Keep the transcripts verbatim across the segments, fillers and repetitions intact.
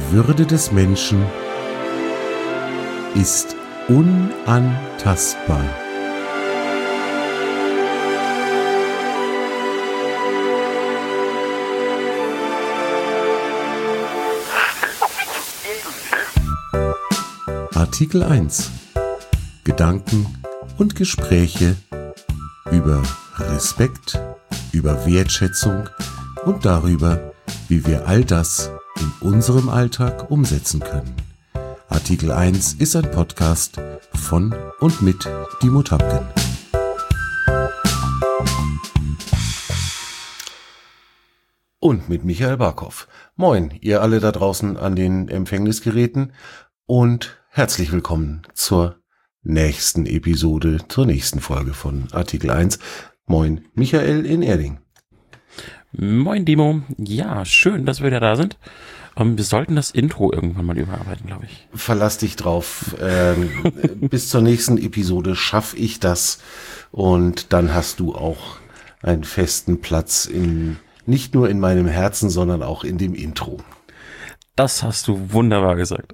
Würde des Menschen ist unantastbar. Artikel eins. Gedanken und Gespräche über Respekt, über Wertschätzung und darüber, wie wir all das in unserem Alltag umsetzen können. Artikel eins ist ein Podcast von und mit Dimo Tapken. Und mit Michael Barkow. Moin, ihr alle da draußen an den Empfängnisgeräten und herzlich willkommen zur nächsten Episode, zur nächsten Folge von Artikel eins. Moin, Michael in Erding. Moin Dimo, ja, schön, dass wir wieder da sind. Ähm, wir sollten das Intro irgendwann mal überarbeiten, glaube ich. Verlass dich drauf. Ähm, bis zur nächsten Episode schaffe ich das und dann hast du auch einen festen Platz in, nicht nur in meinem Herzen, sondern auch in dem Intro. Das hast du wunderbar gesagt.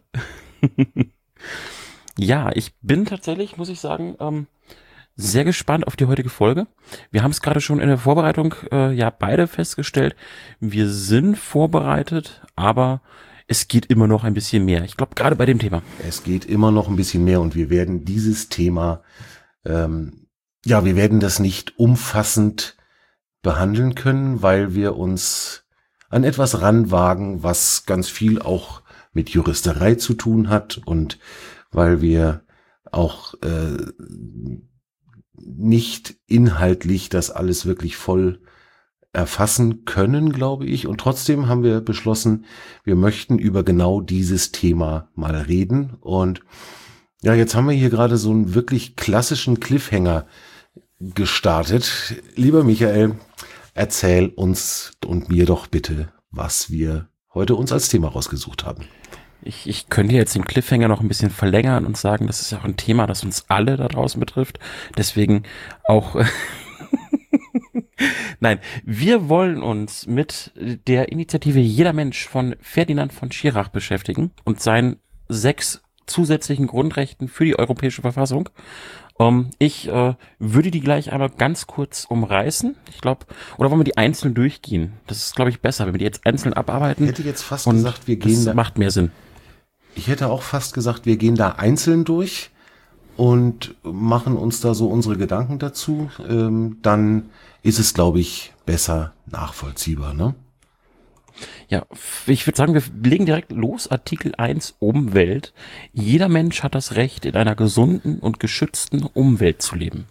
Ja, ich bin tatsächlich, muss ich sagen, ähm, sehr gespannt auf die heutige Folge. Wir haben es gerade schon in der Vorbereitung äh, ja beide festgestellt. Wir sind vorbereitet, aber es geht immer noch ein bisschen mehr. Ich glaube, gerade bei dem Thema. Es geht immer noch ein bisschen mehr und wir werden dieses Thema, ähm, ja, wir werden das nicht umfassend behandeln können, weil wir uns an etwas ranwagen, was ganz viel auch mit Juristerei zu tun hat und weil wir auch äh, nicht inhaltlich das alles wirklich voll erfassen können, glaube ich. Und trotzdem haben wir beschlossen, wir möchten über genau dieses Thema mal reden. Und ja, jetzt haben wir hier gerade so einen wirklich klassischen Cliffhanger gestartet. Lieber Michael, erzähl uns und mir doch bitte, was wir heute uns als Thema rausgesucht haben. Ich, ich könnte jetzt den Cliffhanger noch ein bisschen verlängern und sagen, das ist ja auch ein Thema, das uns alle da draußen betrifft. Deswegen auch, nein, wir wollen uns mit der Initiative Jeder Mensch von Ferdinand von Schirach beschäftigen und seinen sechs zusätzlichen Grundrechten für die Europäische Verfassung. Um, ich äh, würde die gleich einmal ganz kurz umreißen. Ich glaube, oder wollen wir die einzeln durchgehen? Das ist, glaube ich, besser, wenn wir die jetzt einzeln abarbeiten. Ich hätte jetzt fast gesagt, wir gehen das da, macht mehr Sinn. Ich hätte auch fast gesagt, wir gehen da einzeln durch und machen uns da so unsere Gedanken dazu. Ähm, dann ist es, glaube ich, besser nachvollziehbar, ne? Ja, ich würde sagen, wir legen direkt los. Artikel eins Umwelt. Jeder Mensch hat das Recht, in einer gesunden und geschützten Umwelt zu leben.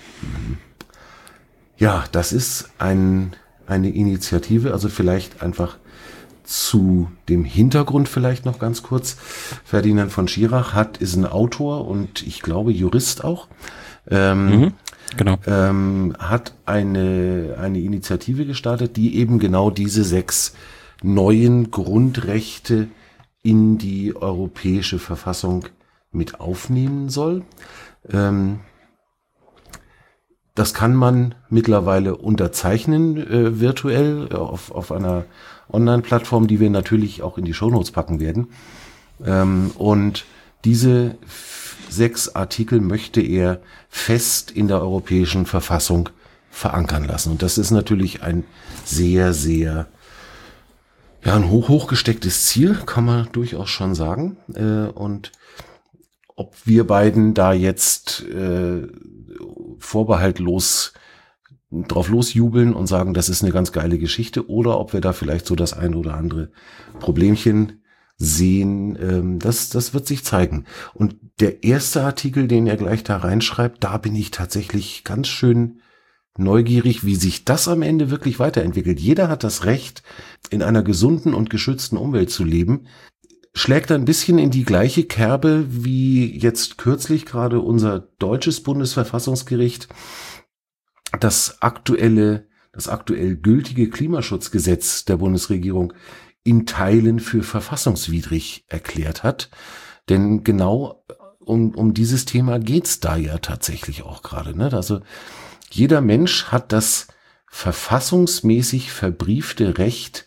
Ja, das ist ein, eine Initiative, also vielleicht einfach zu dem Hintergrund vielleicht noch ganz kurz. Ferdinand von Schirach hat, ist ein Autor und ich glaube Jurist auch. Ähm, mhm, genau. Ähm, hat eine, eine Initiative gestartet, die eben genau diese sechs neuen Grundrechte in die europäische Verfassung mit aufnehmen soll. Ähm, das kann man mittlerweile unterzeichnen, äh, virtuell auf, auf einer Online-Plattform, die wir natürlich auch in die Shownotes packen werden. Ähm, und diese f- sechs Artikel möchte er fest in der europäischen Verfassung verankern lassen. Und das ist natürlich ein sehr, sehr Ja, ein hoch, hochgestecktes Ziel, kann man durchaus schon sagen. Äh, und ob wir beiden da jetzt äh, vorbehaltlos drauf losjubeln und sagen, das ist eine ganz geile Geschichte, oder ob wir da vielleicht so das ein oder andere Problemchen sehen, ähm, das, das wird sich zeigen. Und der erste Artikel, den er gleich da reinschreibt, da bin ich tatsächlich ganz schön neugierig, wie sich das am Ende wirklich weiterentwickelt. Jeder hat das Recht, in einer gesunden und geschützten Umwelt zu leben. Schlägt ein bisschen in die gleiche Kerbe wie jetzt kürzlich gerade unser deutsches Bundesverfassungsgericht das aktuelle, das aktuell gültige Klimaschutzgesetz der Bundesregierung in Teilen für verfassungswidrig erklärt hat. Denn genau um, um dieses Thema geht's da ja tatsächlich auch gerade, ne? Also jeder Mensch hat das verfassungsmäßig verbriefte Recht,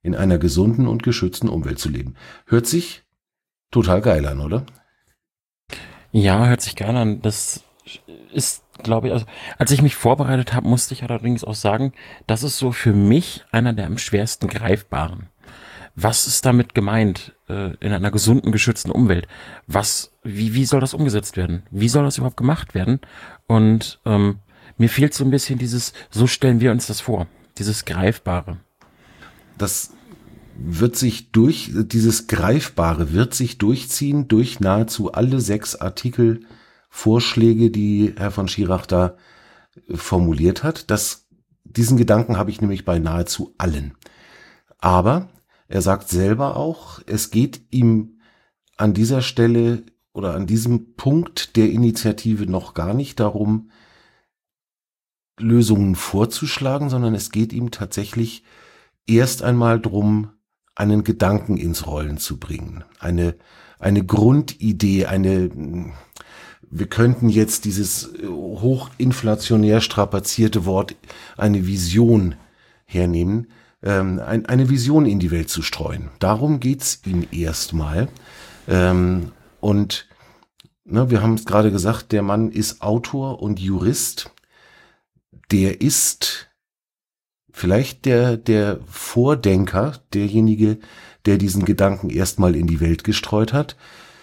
in einer gesunden und geschützten Umwelt zu leben. Hört sich total geil an, oder? Ja, hört sich geil an. Das ist, glaube ich, also als ich mich vorbereitet habe, musste ich allerdings auch sagen, das ist so für mich einer der am schwersten greifbaren. Was ist damit gemeint, äh, in einer gesunden, geschützten Umwelt? Was, wie, wie soll das umgesetzt werden? Wie soll das überhaupt gemacht werden? Und ähm, mir fehlt so ein bisschen dieses, so stellen wir uns das vor, dieses Greifbare. Das wird sich durch, dieses Greifbare wird sich durchziehen durch nahezu alle sechs Artikel, Vorschläge, die Herr von Schirach da formuliert hat. Das, diesen Gedanken habe ich nämlich bei nahezu allen. Aber er sagt selber auch, es geht ihm an dieser Stelle oder an diesem Punkt der Initiative noch gar nicht darum, Lösungen vorzuschlagen, sondern es geht ihm tatsächlich erst einmal drum, einen Gedanken ins Rollen zu bringen. Eine, eine Grundidee, eine, wir könnten jetzt dieses hochinflationär strapazierte Wort, eine Vision hernehmen, ähm, ein, eine Vision in die Welt zu streuen. Darum geht's ihm erstmal. Ähm, und ne, wir haben es gerade gesagt, der Mann ist Autor und Jurist. Der ist vielleicht der, der Vordenker, derjenige, der diesen Gedanken erstmal in die Welt gestreut hat.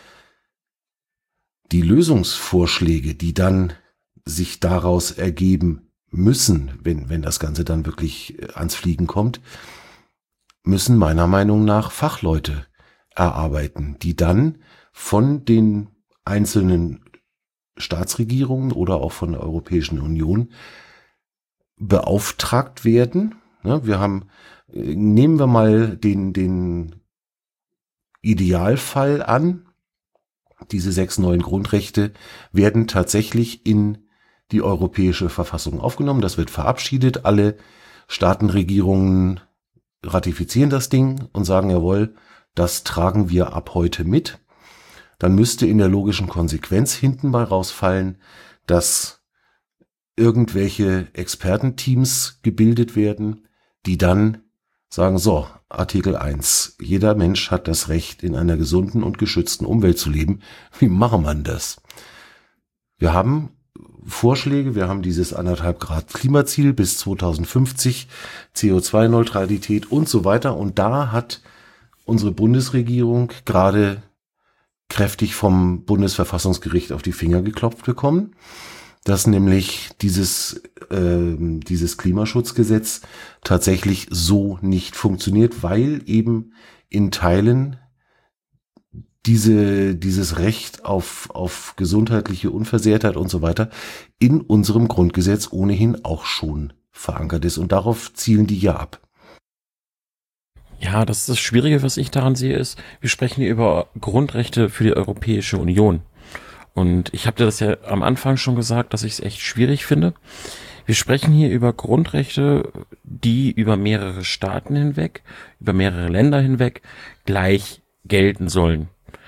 Die Lösungsvorschläge, die dann sich daraus ergeben müssen, wenn, wenn das Ganze dann wirklich ans Fliegen kommt, müssen meiner Meinung nach Fachleute erarbeiten, die dann von den einzelnen Staatsregierungen oder auch von der Europäischen Union beauftragt werden. Wir haben, nehmen wir mal den, den Idealfall an, diese sechs neuen Grundrechte werden tatsächlich in die Europäische Verfassung aufgenommen. Das wird verabschiedet. Alle Staatenregierungen ratifizieren das Ding und sagen, jawohl, das tragen wir ab heute mit. Dann müsste in der logischen Konsequenz hinten bei rausfallen, dass irgendwelche Expertenteams gebildet werden, die dann sagen, so, Artikel eins, jeder Mensch hat das Recht, in einer gesunden und geschützten Umwelt zu leben. Wie machen wir das? Wir haben Vorschläge, wir haben dieses anderthalb Grad Klimaziel bis zweitausendfünfzig, C O zwei Neutralität und so weiter. Und da hat unsere Bundesregierung gerade kräftig vom Bundesverfassungsgericht auf die Finger geklopft bekommen, dass nämlich dieses äh, dieses Klimaschutzgesetz tatsächlich so nicht funktioniert, weil eben in Teilen diese dieses Recht auf auf gesundheitliche Unversehrtheit und so weiter in unserem Grundgesetz ohnehin auch schon verankert ist, und darauf zielen die ja ab. Ja, das ist das Schwierige, was ich daran sehe, ist, wir sprechen hier über Grundrechte für die Europäische Union. Und ich habe dir das ja am Anfang schon gesagt, dass ich es echt schwierig finde. Wir sprechen hier über Grundrechte, die über mehrere Staaten hinweg, über mehrere Länder hinweg gleich gelten sollen.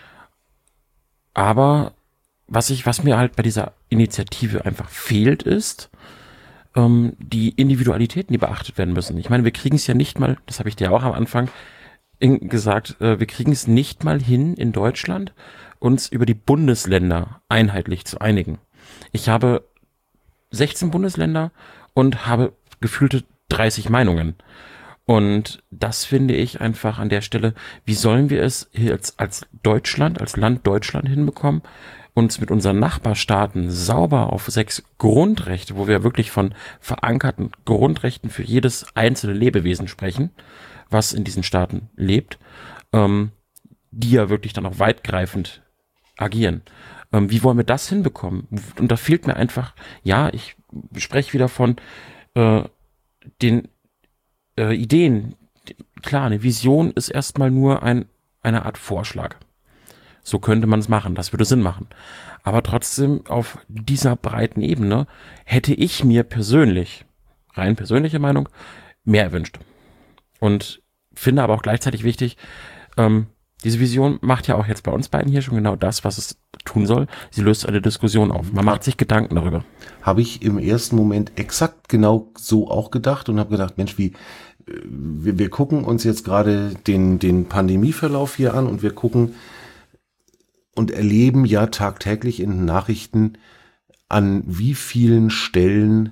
Aber was ich, was mir halt bei dieser Initiative einfach fehlt, ist ähm, die Individualitäten, die beachtet werden müssen. Ich meine, wir kriegen es ja nicht mal, das habe ich dir auch am Anfang in, gesagt, äh, wir kriegen es nicht mal hin in Deutschland, uns über die Bundesländer einheitlich zu einigen. Ich habe sechzehn Bundesländer und habe gefühlte dreißig Meinungen. Und das finde ich einfach an der Stelle, wie sollen wir es jetzt als Deutschland, als Land Deutschland hinbekommen, uns mit unseren Nachbarstaaten sauber auf sechs Grundrechte, wo wir wirklich von verankerten Grundrechten für jedes einzelne Lebewesen sprechen, was in diesen Staaten lebt, ähm, die ja wirklich dann auch weitgreifend agieren. Ähm, wie wollen wir das hinbekommen? Und da fehlt mir einfach, ja, ich spreche wieder von äh, den äh, Ideen. Klar, eine Vision ist erstmal nur ein, eine Art Vorschlag. So könnte man es machen, das würde Sinn machen. Aber trotzdem auf dieser breiten Ebene hätte ich mir persönlich, rein persönliche Meinung, mehr erwünscht. Und finde aber auch gleichzeitig wichtig, ähm, Diese Vision macht ja auch jetzt bei uns beiden hier schon genau das, was es tun soll. Sie löst eine Diskussion auf. Man macht sich Gedanken darüber. Habe ich im ersten Moment exakt genau so auch gedacht und habe gedacht, Mensch, wie wir, wir gucken uns jetzt gerade den, den Pandemieverlauf hier an und wir gucken und erleben ja tagtäglich in den Nachrichten, an wie vielen Stellen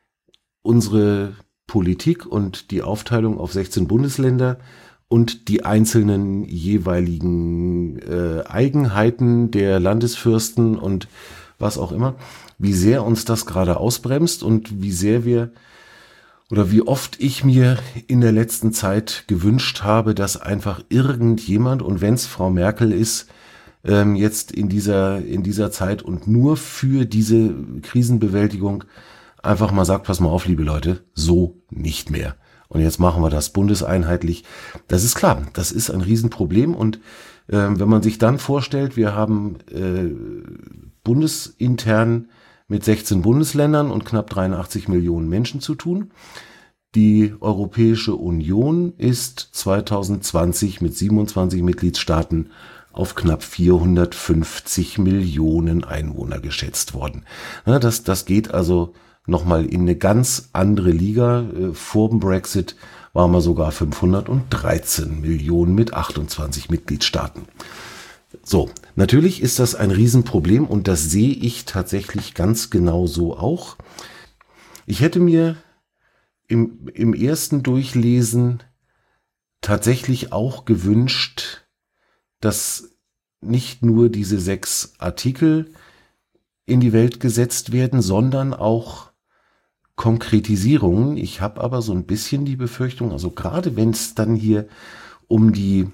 unsere Politik und die Aufteilung auf sechzehn Bundesländer und die einzelnen jeweiligen äh, Eigenheiten der Landesfürsten und was auch immer, wie sehr uns das gerade ausbremst und wie sehr wir oder wie oft ich mir in der letzten Zeit gewünscht habe, dass einfach irgendjemand, und wenn es Frau Merkel ist, ähm, jetzt in dieser, in dieser Zeit und nur für diese Krisenbewältigung einfach mal sagt, pass mal auf, liebe Leute, so nicht mehr. Und jetzt machen wir das bundeseinheitlich. Das ist klar, das ist ein Riesenproblem. Und äh, wenn man sich dann vorstellt, wir haben äh, bundesintern mit sechzehn Bundesländern und knapp dreiundachtzig Millionen Menschen zu tun. Die Europäische Union ist zwanzig zwanzig mit siebenundzwanzig Mitgliedstaaten auf knapp vierhundertfünfzig Millionen Einwohner geschätzt worden. Ja, das, das geht also nochmal in eine ganz andere Liga. Vor dem Brexit waren wir sogar fünfhundertdreizehn Millionen mit achtundzwanzig Mitgliedstaaten. So, natürlich ist das ein Riesenproblem und das sehe ich tatsächlich ganz genau so auch. Ich hätte mir im, im ersten Durchlesen tatsächlich auch gewünscht, dass nicht nur diese sechs Artikel in die Welt gesetzt werden, sondern auch Konkretisierungen. Ich habe aber so ein bisschen die Befürchtung, also gerade wenn es dann hier um die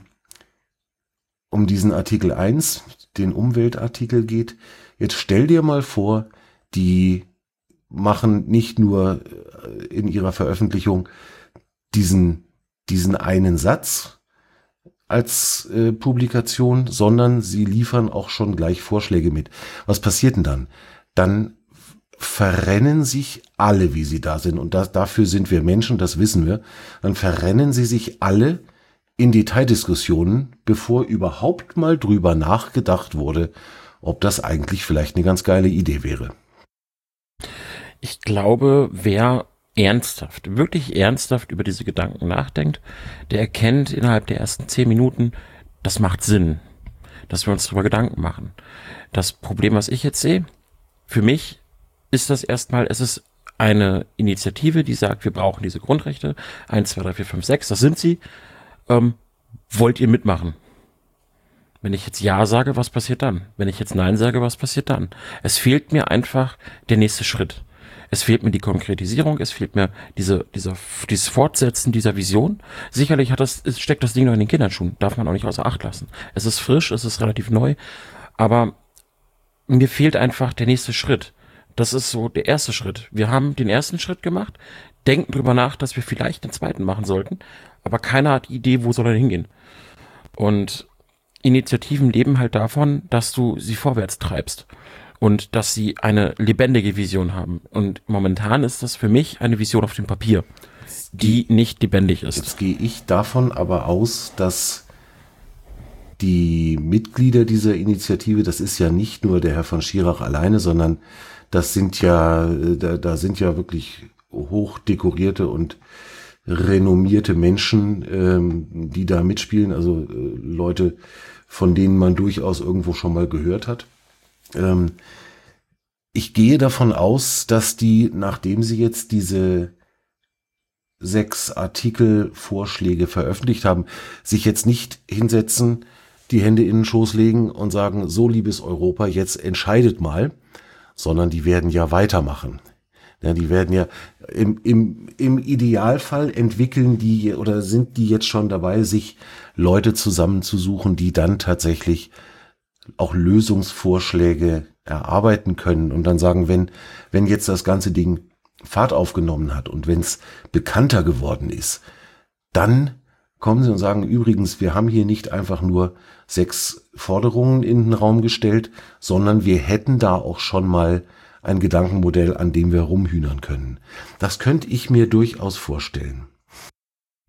um diesen Artikel eins, den Umweltartikel geht, jetzt stell dir mal vor, die machen nicht nur in ihrer Veröffentlichung diesen diesen einen Satz als äh, Publikation, sondern sie liefern auch schon gleich Vorschläge mit. Was passiert denn dann? Dann verrennen sich alle, wie sie da sind, und das, dafür sind wir Menschen, das wissen wir, dann verrennen sie sich alle in Detaildiskussionen, bevor überhaupt mal drüber nachgedacht wurde, ob das eigentlich vielleicht eine ganz geile Idee wäre. Ich glaube, wer ernsthaft, wirklich ernsthaft über diese Gedanken nachdenkt, der erkennt innerhalb der ersten zehn Minuten, das macht Sinn, dass wir uns darüber Gedanken machen. Das Problem, was ich jetzt sehe, für mich ist das erstmal, es ist eine Initiative, die sagt, wir brauchen diese Grundrechte, eins, zwei, drei, vier, fünf, sechs, das sind sie. Ähm, wollt ihr mitmachen? Wenn ich jetzt Ja sage, was passiert dann? Wenn ich jetzt Nein sage, was passiert dann? Es fehlt mir einfach der nächste Schritt. Es fehlt mir die Konkretisierung, es fehlt mir diese, dieser, dieses Fortsetzen dieser Vision. Sicherlich hat das, es steckt das Ding noch in den Kinderschuhen, darf man auch nicht außer Acht lassen. Es ist frisch, es ist relativ neu, aber mir fehlt einfach der nächste Schritt. Das ist so der erste Schritt. Wir haben den ersten Schritt gemacht, denken drüber nach, dass wir vielleicht den zweiten machen sollten, aber keiner hat die Idee, wo soll er hingehen. Und Initiativen leben halt davon, dass du sie vorwärts treibst. Und dass sie eine lebendige Vision haben. Und momentan ist das für mich eine Vision auf dem Papier, die nicht lebendig ist. Jetzt gehe ich davon aber aus, dass die Mitglieder dieser Initiative, das ist ja nicht nur der Herr von Schirach alleine, sondern das sind ja, da, da sind ja wirklich hochdekorierte und renommierte Menschen, ähm, die da mitspielen, also äh, Leute, von denen man durchaus irgendwo schon mal gehört hat. Ähm, ich gehe davon aus, dass die, nachdem sie jetzt diese sechs Artikelvorschläge veröffentlicht haben, sich jetzt nicht hinsetzen, die Hände in den Schoß legen und sagen, so liebes Europa, jetzt entscheidet mal, sondern die werden ja weitermachen. Ja, die werden ja im, im, im Idealfall entwickeln die oder sind die jetzt schon dabei, sich Leute zusammenzusuchen, die dann tatsächlich auch Lösungsvorschläge erarbeiten können und dann sagen, wenn, wenn jetzt das ganze Ding Fahrt aufgenommen hat und wenn es bekannter geworden ist, dann kommen sie und sagen, übrigens, wir haben hier nicht einfach nur sechs Forderungen in den Raum gestellt, sondern wir hätten da auch schon mal ein Gedankenmodell, an dem wir rumhühnern können. Das könnte ich mir durchaus vorstellen.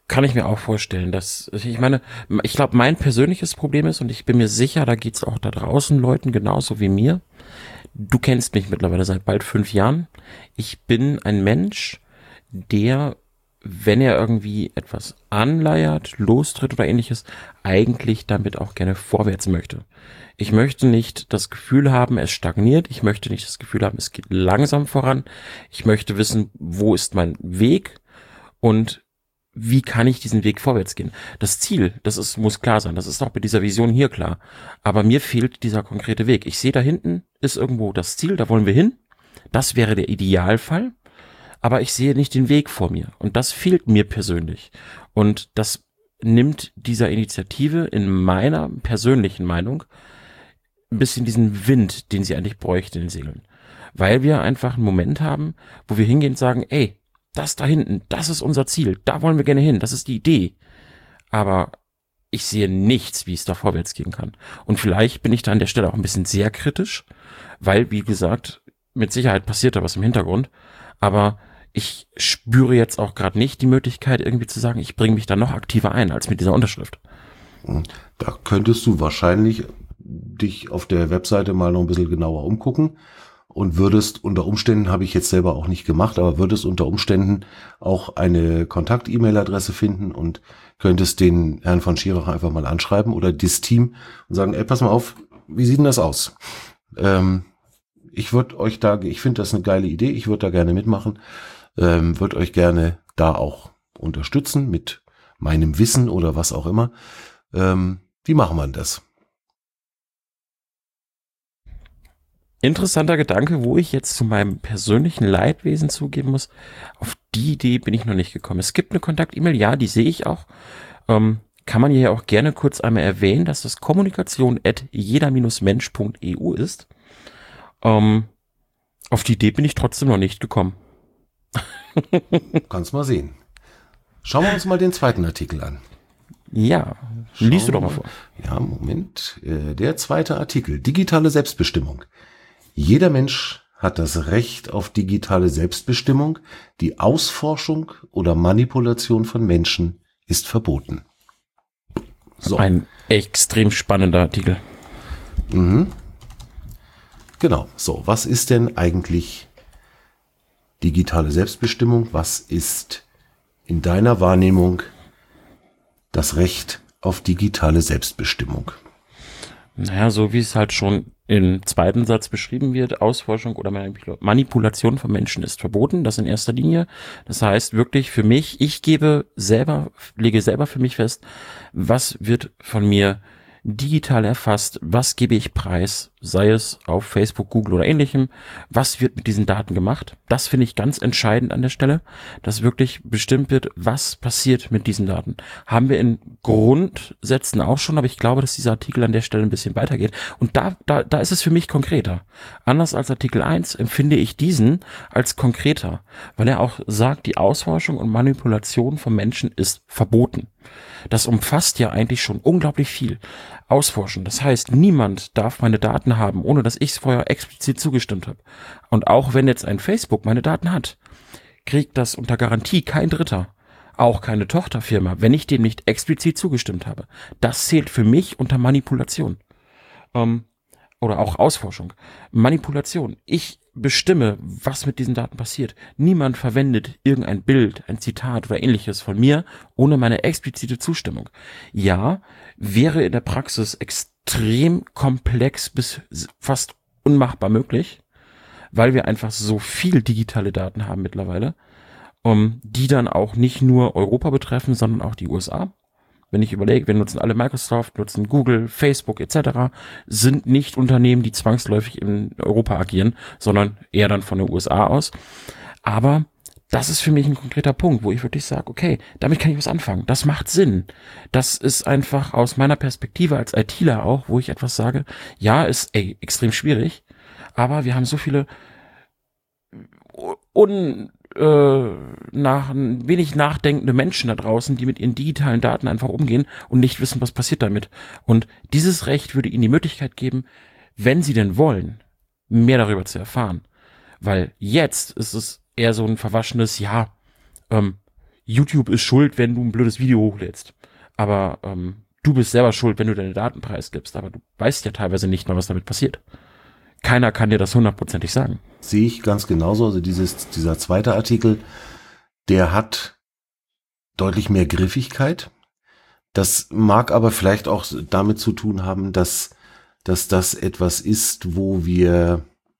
kann ich mir auch vorstellen, dass, ich meine, ich glaube, mein persönliches Problem ist, und ich bin mir sicher, da geht's auch da draußen Leuten genauso wie mir. Du kennst mich mittlerweile seit bald fünf Jahren. Ich bin ein Mensch, der, wenn er irgendwie etwas anleiert, lostritt oder ähnliches, eigentlich damit auch gerne vorwärts möchte. Ich möchte nicht das Gefühl haben, es stagniert. Ich möchte nicht das Gefühl haben, es geht langsam voran. Ich möchte wissen, wo ist mein Weg und wie kann ich diesen Weg vorwärts gehen? Das Ziel, das ist, muss klar sein. Das ist auch bei dieser Vision hier klar. Aber mir fehlt dieser konkrete Weg. Ich sehe, da hinten ist irgendwo das Ziel, da wollen wir hin. Das wäre der Idealfall. Aber ich sehe nicht den Weg vor mir. Und das fehlt mir persönlich. Und das nimmt dieser Initiative in meiner persönlichen Meinung ein bisschen diesen Wind, den sie eigentlich bräuchte in den Segeln. Weil wir einfach einen Moment haben, wo wir hingehen und sagen, ey, das da hinten, das ist unser Ziel, da wollen wir gerne hin, das ist die Idee. Aber ich sehe nichts, wie es da vorwärts gehen kann. Und vielleicht bin ich da an der Stelle auch ein bisschen sehr kritisch, weil, wie gesagt, mit Sicherheit passiert da was im Hintergrund. Aber ich spüre jetzt auch gerade nicht die Möglichkeit, irgendwie zu sagen, ich bringe mich da noch aktiver ein, als mit dieser Unterschrift. Da könntest du wahrscheinlich dich auf der Webseite mal noch ein bisschen genauer umgucken. Und würdest unter Umständen, habe ich jetzt selber auch nicht gemacht, aber würdest unter Umständen auch eine Kontakt-E-Mail-Adresse finden und könntest den Herrn von Schirach einfach mal anschreiben oder das Team und sagen, ey, pass mal auf, wie sieht denn das aus? Ähm, ich würde euch da, ich finde das eine geile Idee, ich würde da gerne mitmachen, ähm, würde euch gerne da auch unterstützen mit meinem Wissen oder was auch immer. Ähm, wie machen wir denn das? Interessanter Gedanke, wo ich jetzt zu meinem persönlichen Leidwesen zugeben muss. Auf die Idee bin ich noch nicht gekommen. Es gibt eine Kontakt-E-Mail, ja, die sehe ich auch. Ähm, kann man hier auch gerne kurz einmal erwähnen, dass das kommunikation at jeder Mensch punkt e u ist. Ähm, auf die Idee bin ich trotzdem noch nicht gekommen. Kannst mal sehen. Schauen wir uns mal den zweiten Artikel an. Ja, Schauen liest du doch wir mal vor. Ja, Moment. Äh, Der zweite Artikel. Digitale Selbstbestimmung. Jeder Mensch hat das Recht auf digitale Selbstbestimmung. Die Ausforschung oder Manipulation von Menschen ist verboten. So. Ein extrem spannender Artikel. Mhm. Genau. So, was ist denn eigentlich digitale Selbstbestimmung? Was ist in deiner Wahrnehmung das Recht auf digitale Selbstbestimmung? Naja, so wie es halt schon im zweiten Satz beschrieben wird, Ausforschung oder Manipulation von Menschen ist verboten, das in erster Linie. Das heißt wirklich für mich, ich gebe selber, lege selber für mich fest, was wird von mir digital erfasst, was gebe ich preis, sei es auf Facebook, Google oder ähnlichem, was wird mit diesen Daten gemacht. Das finde ich ganz entscheidend an der Stelle, dass wirklich bestimmt wird, was passiert mit diesen Daten. Haben wir in Grundsätzen auch schon, aber ich glaube, dass dieser Artikel an der Stelle ein bisschen weitergeht. Und da, da, da ist es für mich konkreter. Anders als Artikel eins empfinde ich diesen als konkreter, weil er auch sagt, die Ausforschung und Manipulation von Menschen ist verboten. Das umfasst ja eigentlich schon unglaublich viel. Ausforschen. Das heißt, niemand darf meine Daten haben, ohne dass ich es vorher explizit zugestimmt habe. Und auch wenn jetzt ein Facebook meine Daten hat, kriegt das unter Garantie kein Dritter. Auch keine Tochterfirma, wenn ich dem nicht explizit zugestimmt habe. Das zählt für mich unter Manipulation. Ähm, oder auch Ausforschung. Manipulation. Ich bestimme, was mit diesen Daten passiert. Niemand verwendet irgendein Bild, ein Zitat oder ähnliches von mir ohne meine explizite Zustimmung. Ja, wäre in der Praxis extrem komplex bis fast unmachbar möglich, weil wir einfach so viel digitale Daten haben mittlerweile, um, die dann auch nicht nur Europa betreffen, sondern auch die U S A. Wenn ich überlege, wir nutzen alle Microsoft, nutzen Google, Facebook et cetera, sind nicht Unternehmen, die zwangsläufig in Europa agieren, sondern eher dann von der U S A aus. Aber das ist für mich ein konkreter Punkt, wo ich wirklich sage, okay, damit kann ich was anfangen. Das macht Sinn. Das ist einfach aus meiner Perspektive als ITler auch, wo ich etwas sage, ja, ist ey, extrem schwierig, aber wir haben so viele un äh, nach wenig nachdenkende Menschen da draußen, die mit ihren digitalen Daten einfach umgehen und nicht wissen, was passiert damit. Und dieses Recht würde ihnen die Möglichkeit geben, wenn sie denn wollen, mehr darüber zu erfahren. Weil jetzt ist es eher so ein verwaschenes, ja, ähm, YouTube ist schuld, wenn du ein blödes Video hochlädst. Aber ähm, du bist selber schuld, wenn du deine Daten preisgibst. Aber du weißt ja teilweise nicht mal, was damit passiert. Keiner kann dir das hundertprozentig sagen. Sehe ich ganz genauso. Also dieses, dieser zweite Artikel, der hat deutlich mehr Griffigkeit. Das mag aber vielleicht auch damit zu tun haben, dass, dass das etwas ist, wo wir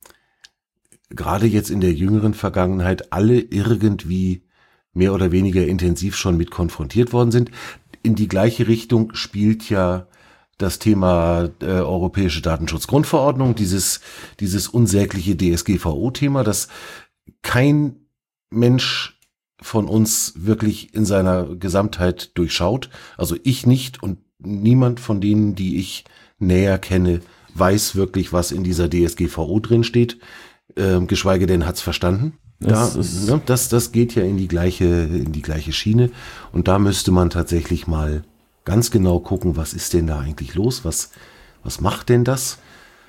gerade jetzt in der jüngeren Vergangenheit alle irgendwie mehr oder weniger intensiv schon mit konfrontiert worden sind. In die gleiche Richtung spielt ja das Thema äh, Europäische Datenschutzgrundverordnung, dieses, dieses unsägliche D S G V O-Thema, das kein Mensch von uns wirklich in seiner Gesamtheit durchschaut. Also ich nicht und niemand von denen, die ich näher kenne, weiß wirklich, was in dieser D S G V O drin steht, äh, geschweige denn hat's verstanden. Das, Da, ist ne, das, das geht ja in die gleiche, in die gleiche Schiene. Und da müsste man tatsächlich mal ganz genau gucken, was ist denn da eigentlich los? Was, was macht denn das?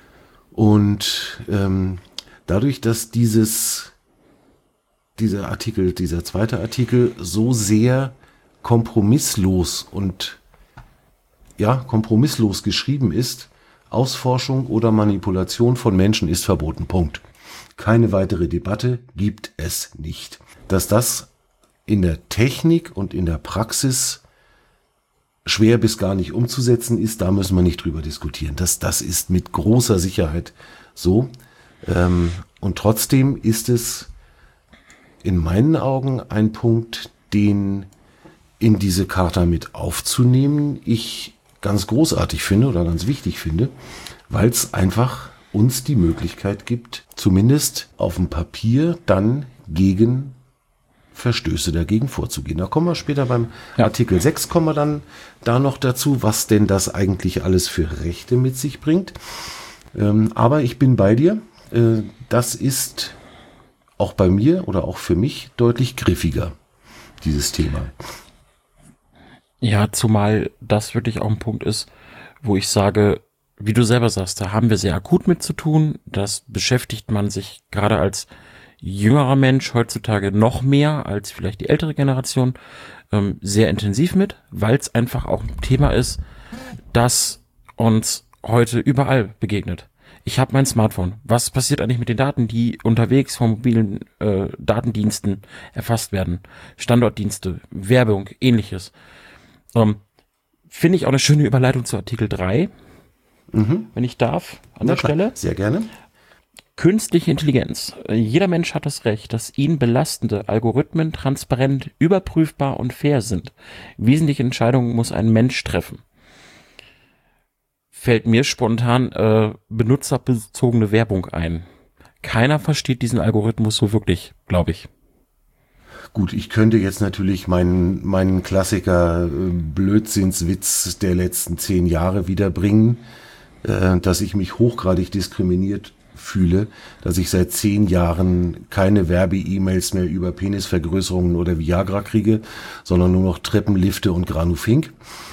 Und ähm, dadurch, dass dieses, dieser Artikel, dieser zweite Artikel so sehr kompromisslos und ja, kompromisslos geschrieben ist, Ausforschung oder Manipulation von Menschen ist verboten. Punkt. Keine weitere Debatte gibt es nicht. Dass das in der Technik und in der Praxis schwer bis gar nicht umzusetzen ist, da müssen wir nicht drüber diskutieren. Das, das ist mit großer Sicherheit so. Ähm, und trotzdem ist es in meinen Augen ein Punkt, den in diese Charta mit aufzunehmen, ich ganz großartig finde oder ganz wichtig finde, weil es einfach uns die Möglichkeit gibt, zumindest auf dem Papier dann gegen Verstöße dagegen vorzugehen. Da kommen wir später beim ja. Artikel sechs, kommen wir dann da noch dazu, was denn das eigentlich alles für Rechte mit sich bringt. Ähm, aber ich bin bei dir. Äh, das ist auch bei mir oder auch für mich deutlich griffiger, dieses Thema. Ja, zumal das wirklich auch ein Punkt ist, wo ich sage, wie du selber sagst, da haben wir sehr akut mit zu tun. Das beschäftigt man sich gerade als jüngerer Mensch heutzutage noch mehr als vielleicht die ältere Generation ähm, sehr intensiv mit, weil es einfach auch ein Thema ist, das uns heute überall begegnet. Ich habe mein Smartphone. Was passiert eigentlich mit den Daten, die unterwegs von mobilen äh, Datendiensten erfasst werden? Standortdienste, Werbung, ähnliches. Ähm, Finde ich auch eine schöne Überleitung zu Artikel drei, mhm. wenn ich darf, an Na der klar, Stelle. sehr gerne. Künstliche Intelligenz. Jeder Mensch hat das Recht, dass ihn belastende Algorithmen transparent, überprüfbar und fair sind. Wesentliche Entscheidungen muss ein Mensch treffen. Fällt mir spontan äh, benutzerbezogene Werbung ein. Keiner versteht diesen Algorithmus so wirklich, glaube ich. Gut, ich könnte jetzt natürlich meinen, meinen Klassiker äh, Blödsinnswitz der letzten zehn Jahre wiederbringen, äh, dass ich mich hochgradig diskriminiert fühle, dass ich seit zehn Jahren keine Werbe-E-Mails mehr über Penisvergrößerungen oder Viagra kriege, sondern nur noch Treppenlifte und Granufink.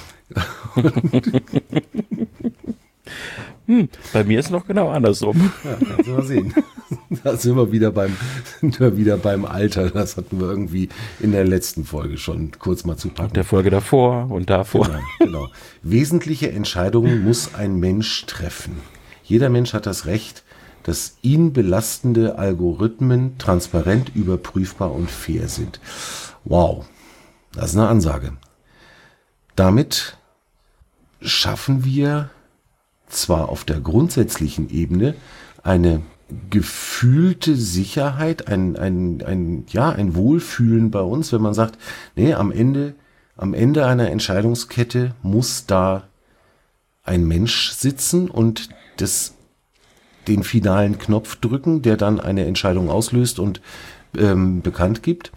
hm, bei mir ist noch genau andersrum. Ja, kannst du mal sehen. Da sind wir wieder beim, sind wir wieder beim Alter. Das hatten wir irgendwie in der letzten Folge schon kurz mal zu packen. Und der Folge davor und davor. Genau, genau. Wesentliche Entscheidungen muss ein Mensch treffen. Jeder Mensch hat das Recht, dass ihn belastende Algorithmen transparent, überprüfbar und fair sind. Wow, das ist eine Ansage. Damit schaffen wir zwar auf der grundsätzlichen Ebene eine gefühlte Sicherheit, ein, ein, ein, ja, ein Wohlfühlen bei uns, wenn man sagt, nee, am Ende, am Ende einer Entscheidungskette muss da ein Mensch sitzen und das den finalen Knopf drücken, der dann eine Entscheidung auslöst und ähm, bekannt gibt.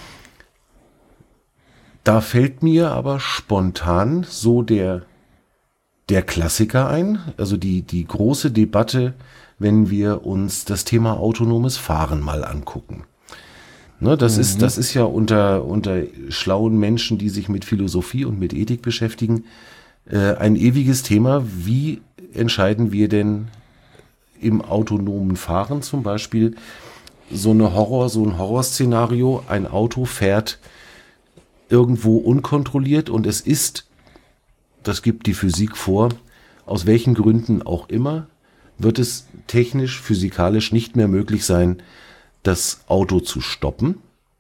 Da fällt mir aber spontan so der, der Klassiker ein, also die, die große Debatte, wenn wir uns das Thema autonomes Fahren mal angucken. Ne, das mhm. ist, das ist ja unter, unter schlauen Menschen, die sich mit Philosophie und mit Ethik beschäftigen, äh, ein ewiges Thema. Wie entscheiden wir denn im autonomen Fahren zum Beispiel so eine Horror, so ein Horrorszenario, ein Auto fährt irgendwo unkontrolliert und es ist, das gibt die Physik vor, aus welchen Gründen auch immer, wird es technisch, physikalisch nicht mehr möglich sein, das Auto zu stoppen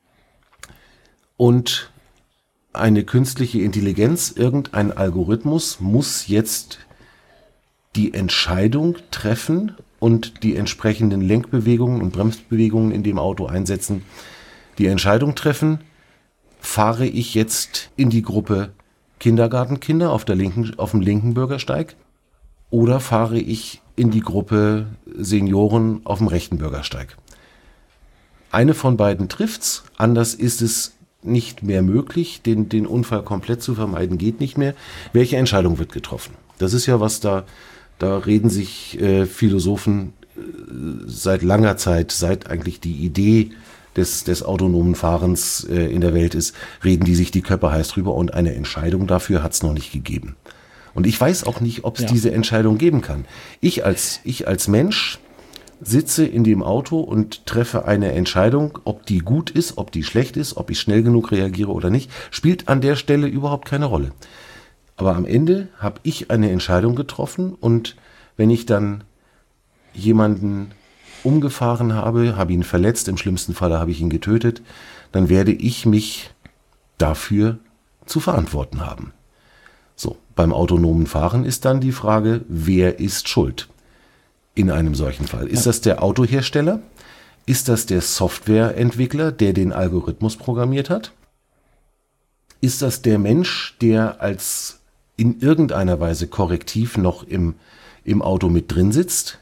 und eine künstliche Intelligenz, irgendein Algorithmus muss jetzt die Entscheidung treffen und die entsprechenden Lenkbewegungen und Bremsbewegungen in dem Auto einsetzen, die Entscheidung treffen, fahre ich jetzt in die Gruppe Kindergartenkinder auf der linken, auf dem linken Bürgersteig oder fahre ich in die Gruppe Senioren auf dem rechten Bürgersteig. Eine von beiden trifft's, anders ist es nicht mehr möglich, den, den Unfall komplett zu vermeiden geht nicht mehr. Welche Entscheidung wird getroffen? Das ist ja was da, da reden sich äh, Philosophen äh, seit langer Zeit, seit eigentlich die Idee des, des autonomen Fahrens äh, in der Welt ist, reden die sich die Köpfe heiß drüber und eine Entscheidung dafür hat's noch nicht gegeben. Und ich weiß auch nicht, ob es ja. diese Entscheidung geben kann. Ich als, ich als Mensch sitze in dem Auto und treffe eine Entscheidung, ob die gut ist, ob die schlecht ist, ob ich schnell genug reagiere oder nicht, spielt an der Stelle überhaupt keine Rolle. Aber am Ende habe ich eine Entscheidung getroffen und wenn ich dann jemanden umgefahren habe, habe ihn verletzt, im schlimmsten Falle habe ich ihn getötet, dann werde ich mich dafür zu verantworten haben. So, beim autonomen Fahren ist dann die Frage, wer ist schuld in einem solchen Fall? Ist ja. das der Autohersteller? Ist das der Softwareentwickler, der den Algorithmus programmiert hat? Ist das der Mensch, der als in irgendeiner Weise korrektiv noch im, im Auto mit drin sitzt?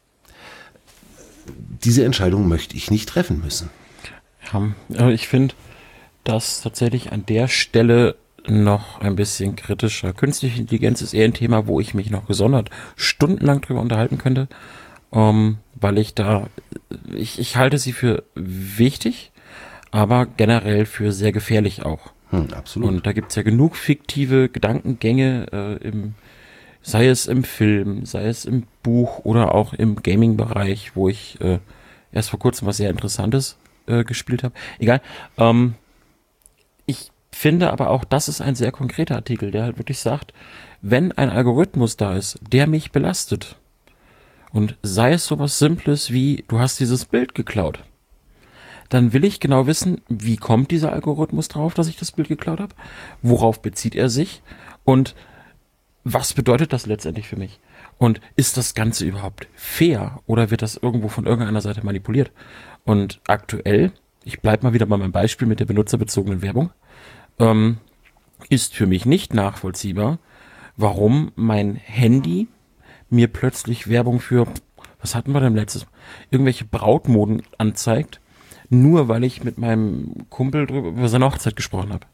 Diese Entscheidung möchte ich nicht treffen müssen. Ja, ich finde, dass tatsächlich an der Stelle noch ein bisschen kritischer. Künstliche Intelligenz ist eher ein Thema, wo ich mich noch gesondert stundenlang drüber unterhalten könnte, ähm, weil ich da, ich, ich halte sie für wichtig, aber generell für sehr gefährlich auch. Hm, absolut. Und da gibt's ja genug fiktive Gedankengänge, äh, im, sei es im Film, sei es im Buch oder auch im Gaming-Bereich, wo ich äh, erst vor kurzem was sehr Interessantes äh, gespielt habe. Egal. Ähm, ich finde aber auch, das ist ein sehr konkreter Artikel, der halt wirklich sagt, wenn ein Algorithmus da ist, der mich belastet und sei es sowas Simples wie, du hast dieses Bild geklaut, dann will ich genau wissen, wie kommt dieser Algorithmus drauf, dass ich das Bild geklaut habe, worauf bezieht er sich und was bedeutet das letztendlich für mich? Und ist das Ganze überhaupt fair oder wird das irgendwo von irgendeiner Seite manipuliert? Und aktuell, ich bleibe mal wieder bei meinem Beispiel mit der benutzerbezogenen Werbung, ähm, ist für mich nicht nachvollziehbar, warum mein Handy mir plötzlich Werbung für, was hatten wir denn letztes, irgendwelche Brautmoden anzeigt, nur weil ich mit meinem Kumpel drüber, über seine Hochzeit gesprochen habe.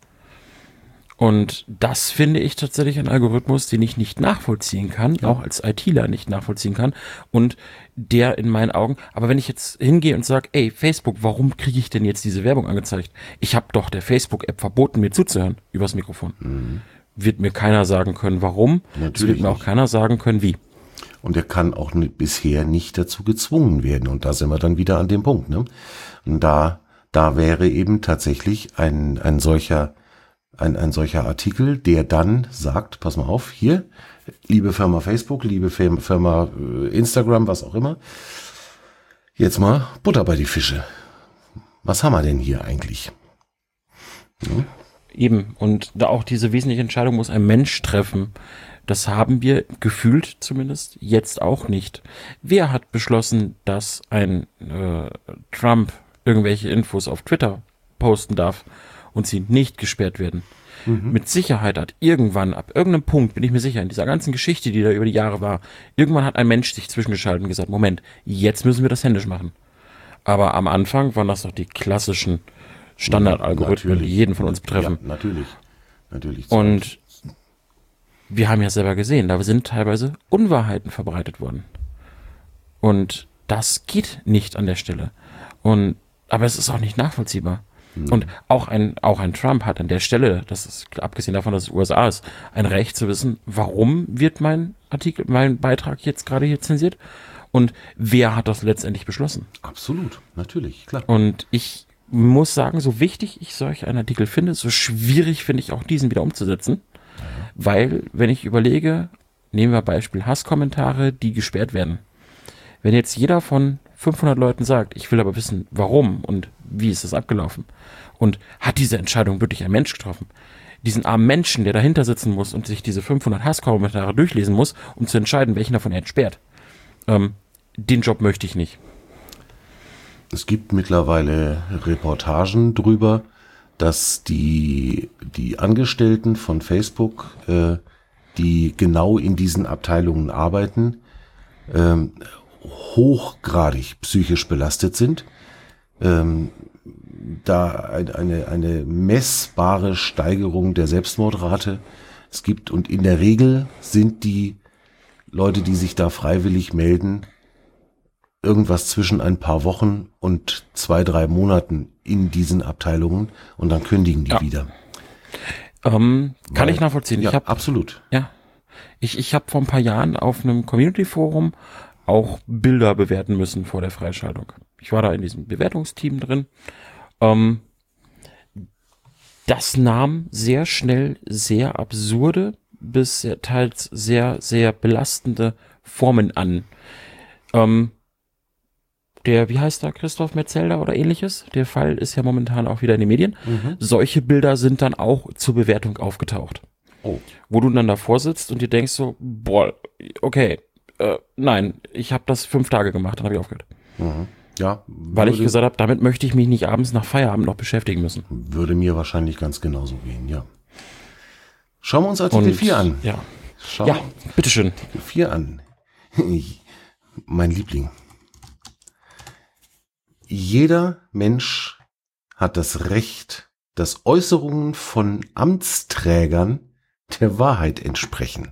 Und das finde ich tatsächlich ein Algorithmus, den ich nicht nachvollziehen kann, ja. auch als ITler nicht nachvollziehen kann und der in meinen Augen, aber wenn ich jetzt hingehe und sage, ey, Facebook, warum kriege ich denn jetzt diese Werbung angezeigt? Ich habe doch der Facebook-App verboten, mir zuzuhören übers Mikrofon. Mhm. Wird mir keiner sagen können, warum. Natürlich es wird mir auch nicht. Keiner sagen können, wie. Und er kann auch nicht, bisher nicht dazu gezwungen werden. Und da sind wir dann wieder an dem Punkt. Ne? Und da, da wäre eben tatsächlich ein, ein solcher Ein, ein solcher Artikel, der dann sagt, pass mal auf, hier, liebe Firma Facebook, liebe Firma Instagram, was auch immer, jetzt mal Butter bei die Fische. Was haben wir denn hier eigentlich? Hm? Eben, und da auch diese wesentliche Entscheidung muss ein Mensch treffen. Das haben wir gefühlt zumindest jetzt auch nicht. Wer hat beschlossen, dass ein äh, Trump irgendwelche Infos auf Twitter posten darf und sie nicht gesperrt werden? Mhm. Mit Sicherheit hat irgendwann, ab irgendeinem Punkt, bin ich mir sicher, in dieser ganzen Geschichte, die da über die Jahre war, irgendwann hat ein Mensch sich zwischengeschaltet und gesagt, Moment, jetzt müssen wir das händisch machen. Aber am Anfang waren das doch die klassischen Standardalgorithmen, die jeden von uns betreffen. Ja, natürlich. natürlich. Und wir haben ja selber gesehen, da sind teilweise Unwahrheiten verbreitet worden. Und das geht nicht an der Stelle. Und, aber es ist auch nicht nachvollziehbar. Und auch ein, auch ein Trump hat an der Stelle, das ist abgesehen davon, dass es U S A ist, ein Recht zu wissen, warum wird mein Artikel, mein Beitrag jetzt gerade hier zensiert und wer hat das letztendlich beschlossen. Absolut, natürlich, klar. Und ich muss sagen, so wichtig ich solch einen Artikel finde, so schwierig finde ich auch diesen wieder umzusetzen. Weil, wenn ich überlege, nehmen wir Beispiel Hasskommentare, die gesperrt werden. Wenn jetzt jeder von fünfhundert Leuten sagt, ich will aber wissen, warum und wie ist das abgelaufen und hat diese Entscheidung wirklich ein Mensch getroffen, diesen armen Menschen, der dahinter sitzen muss und sich diese fünfhundert Hasskommentare durchlesen muss, um zu entscheiden, welchen davon er entsperrt, ähm, den Job möchte ich nicht. Es gibt mittlerweile Reportagen drüber, dass die, die Angestellten von Facebook, äh, die genau in diesen Abteilungen arbeiten, ähm, hochgradig psychisch belastet sind, ähm, da eine, eine messbare Steigerung der Selbstmordrate es gibt. Und in der Regel sind die Leute, die sich da freiwillig melden, irgendwas zwischen ein paar Wochen und zwei, drei Monaten in diesen Abteilungen und dann kündigen die ja. wieder. Ähm, kann Weil, ich nachvollziehen. Ja, ich hab, absolut. Ja, ich, ich habe vor ein paar Jahren auf einem Community-Forum auch Bilder bewerten müssen vor der Freischaltung. Ich war da in diesem Bewertungsteam drin. Ähm, das nahm sehr schnell sehr absurde bis sehr, teils sehr, sehr belastende Formen an. Ähm, Der, wie heißt da, Christoph Metzelder oder ähnliches? Der Fall ist ja momentan auch wieder in den Medien. Mhm. Solche Bilder sind dann auch zur Bewertung aufgetaucht. Oh. Wo du dann davor sitzt und dir denkst so, boah, okay, äh, nein, ich habe das fünf Tage gemacht, dann habe ich aufgehört. Mhm. Ja. Weil ich gesagt habe, damit möchte ich mich nicht abends nach Feierabend noch beschäftigen müssen. Würde mir wahrscheinlich ganz genauso gehen, ja. Schauen wir uns Artikel vier an. Ja, Schauen ja bitteschön. Artikel vier an. Mein Liebling. Jeder Mensch hat das Recht, dass Äußerungen von Amtsträgern der Wahrheit entsprechen.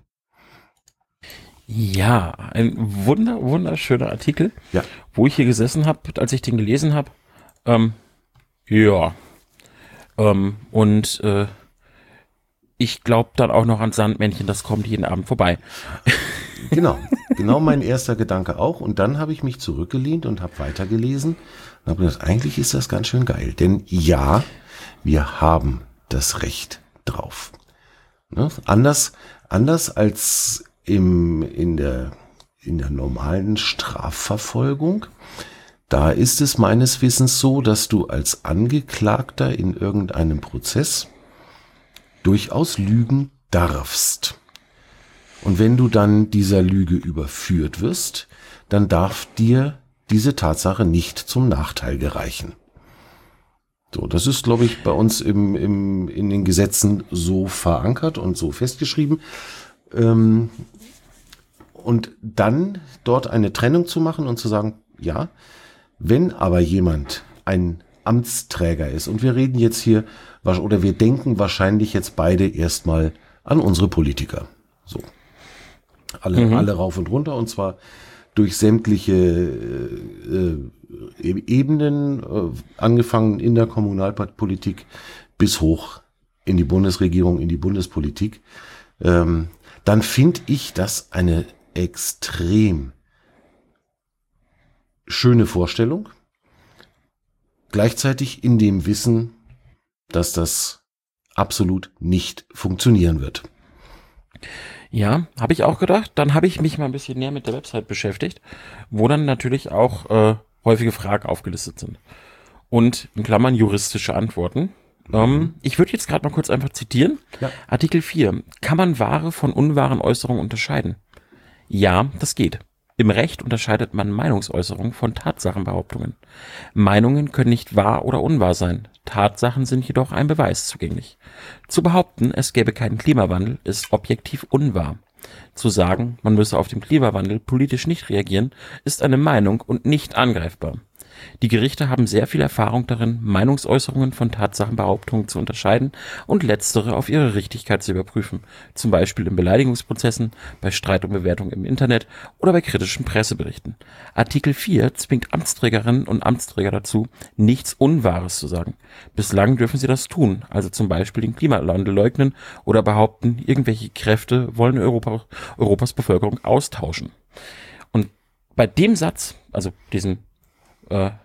Ja, ein wunder, wunderschöner Artikel, ja. wo ich hier gesessen habe, als ich den gelesen habe. Ähm, ja. Ähm, und äh, ich glaube dann auch noch an Sandmännchen, das kommt jeden Abend vorbei. Genau, genau mein erster Gedanke auch. Und dann habe ich mich zurückgelehnt und habe weitergelesen und habe gedacht, eigentlich ist das ganz schön geil. Denn ja, wir haben das Recht drauf. Ne? Anders, anders als im, in der, in der normalen Strafverfolgung, da ist es meines Wissens so, dass du als Angeklagter in irgendeinem Prozess durchaus lügen darfst. Und wenn du dann dieser Lüge überführt wirst, dann darf dir diese Tatsache nicht zum Nachteil gereichen. So, das ist, glaube ich, bei uns im, im, in den Gesetzen so verankert und so festgeschrieben. Ähm, und dann dort eine Trennung zu machen und zu sagen, ja, wenn aber jemand ein Amtsträger ist, und wir reden jetzt hier, oder wir denken wahrscheinlich jetzt beide erstmal an unsere Politiker. So. Alle, mhm. alle rauf und runter, und zwar durch sämtliche äh, Ebenen, äh, angefangen in der Kommunalpolitik bis hoch in die Bundesregierung, in die Bundespolitik. Ähm, dann finde ich das eine extrem schöne Vorstellung. Gleichzeitig in dem Wissen, dass das absolut nicht funktionieren wird. Ja, habe ich auch gedacht. Dann habe ich mich mal ein bisschen näher mit der Website beschäftigt, wo dann natürlich auch äh, häufige Fragen aufgelistet sind. Und in Klammern juristische Antworten. Mhm. Ähm, ich würde jetzt gerade mal kurz einfach zitieren. Ja. Artikel vier. Kann man wahre von unwahren Äußerungen unterscheiden? Ja, das geht. Im Recht unterscheidet man Meinungsäußerungen von Tatsachenbehauptungen. Meinungen können nicht wahr oder unwahr sein. Tatsachen sind jedoch ein Beweis zugänglich. Zu behaupten, es gäbe keinen Klimawandel, ist objektiv unwahr. Zu sagen, man müsse auf den Klimawandel politisch nicht reagieren, ist eine Meinung und nicht angreifbar. Die Gerichte haben sehr viel Erfahrung darin, Meinungsäußerungen von Tatsachenbehauptungen zu unterscheiden und letztere auf ihre Richtigkeit zu überprüfen, zum Beispiel in Beleidigungsprozessen, bei Streit um Bewertung im Internet oder bei kritischen Presseberichten. Artikel vier zwingt Amtsträgerinnen und Amtsträger dazu, nichts Unwahres zu sagen. Bislang dürfen sie das tun, also zum Beispiel den Klimawandel leugnen oder behaupten, irgendwelche Kräfte wollen Europa, Europas Bevölkerung austauschen. Und bei dem Satz, also diesen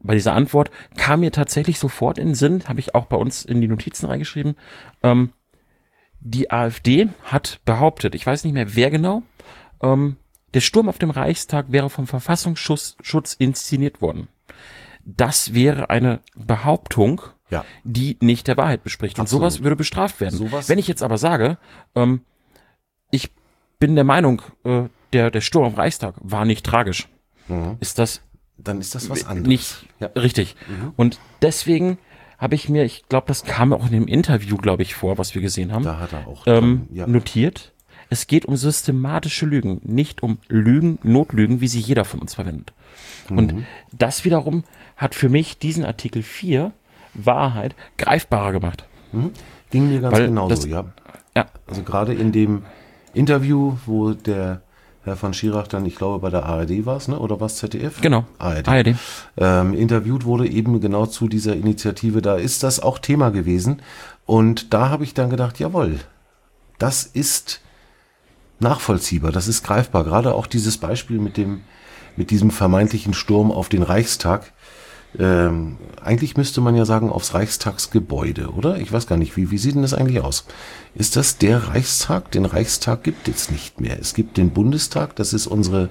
bei dieser Antwort kam mir tatsächlich sofort in den Sinn, habe ich auch bei uns in die Notizen reingeschrieben, ähm, die AfD hat behauptet, ich weiß nicht mehr wer genau, ähm, der Sturm auf dem Reichstag wäre vom Verfassungsschutz Schutz inszeniert worden. Das wäre eine Behauptung, Ja. die nicht der Wahrheit bespricht. Und Absolut. sowas würde bestraft werden. Sowas- Wenn ich jetzt aber sage, ähm, ich bin der Meinung, äh, der, der Sturm am Reichstag war nicht tragisch, Mhm. ist das Dann ist das was anderes. nicht Ja. richtig. Mhm. Und deswegen habe ich mir, ich glaube, das kam auch in dem Interview, glaube ich, vor, was wir gesehen haben, Da hat er auch ähm, dran, ja. notiert. Es geht um systematische Lügen, nicht um Lügen, Notlügen, wie sie jeder von uns verwendet. Und Mhm. das wiederum hat für mich diesen Artikel vier Wahrheit greifbarer gemacht. Mhm. Ging mir ganz Weil genauso, das- ja. Ja, Also gerade in dem Interview, wo der Herr von Schirach dann, ich glaube bei der A R D war es, ne? Oder was Z D F? genau. A R D. A R D. Ähm, interviewt wurde eben genau zu dieser Initiative, da ist das auch Thema gewesen. Und da habe ich dann gedacht, jawohl, das ist nachvollziehbar, das ist greifbar. Gerade auch dieses Beispiel mit dem, mit diesem vermeintlichen Sturm auf den Reichstag. Ähm, eigentlich müsste man ja sagen, aufs Reichstagsgebäude, oder? Ich weiß gar nicht, wie, wie sieht denn das eigentlich aus? Ist das der Reichstag? Den Reichstag gibt es nicht mehr. Es gibt den Bundestag, das ist unsere,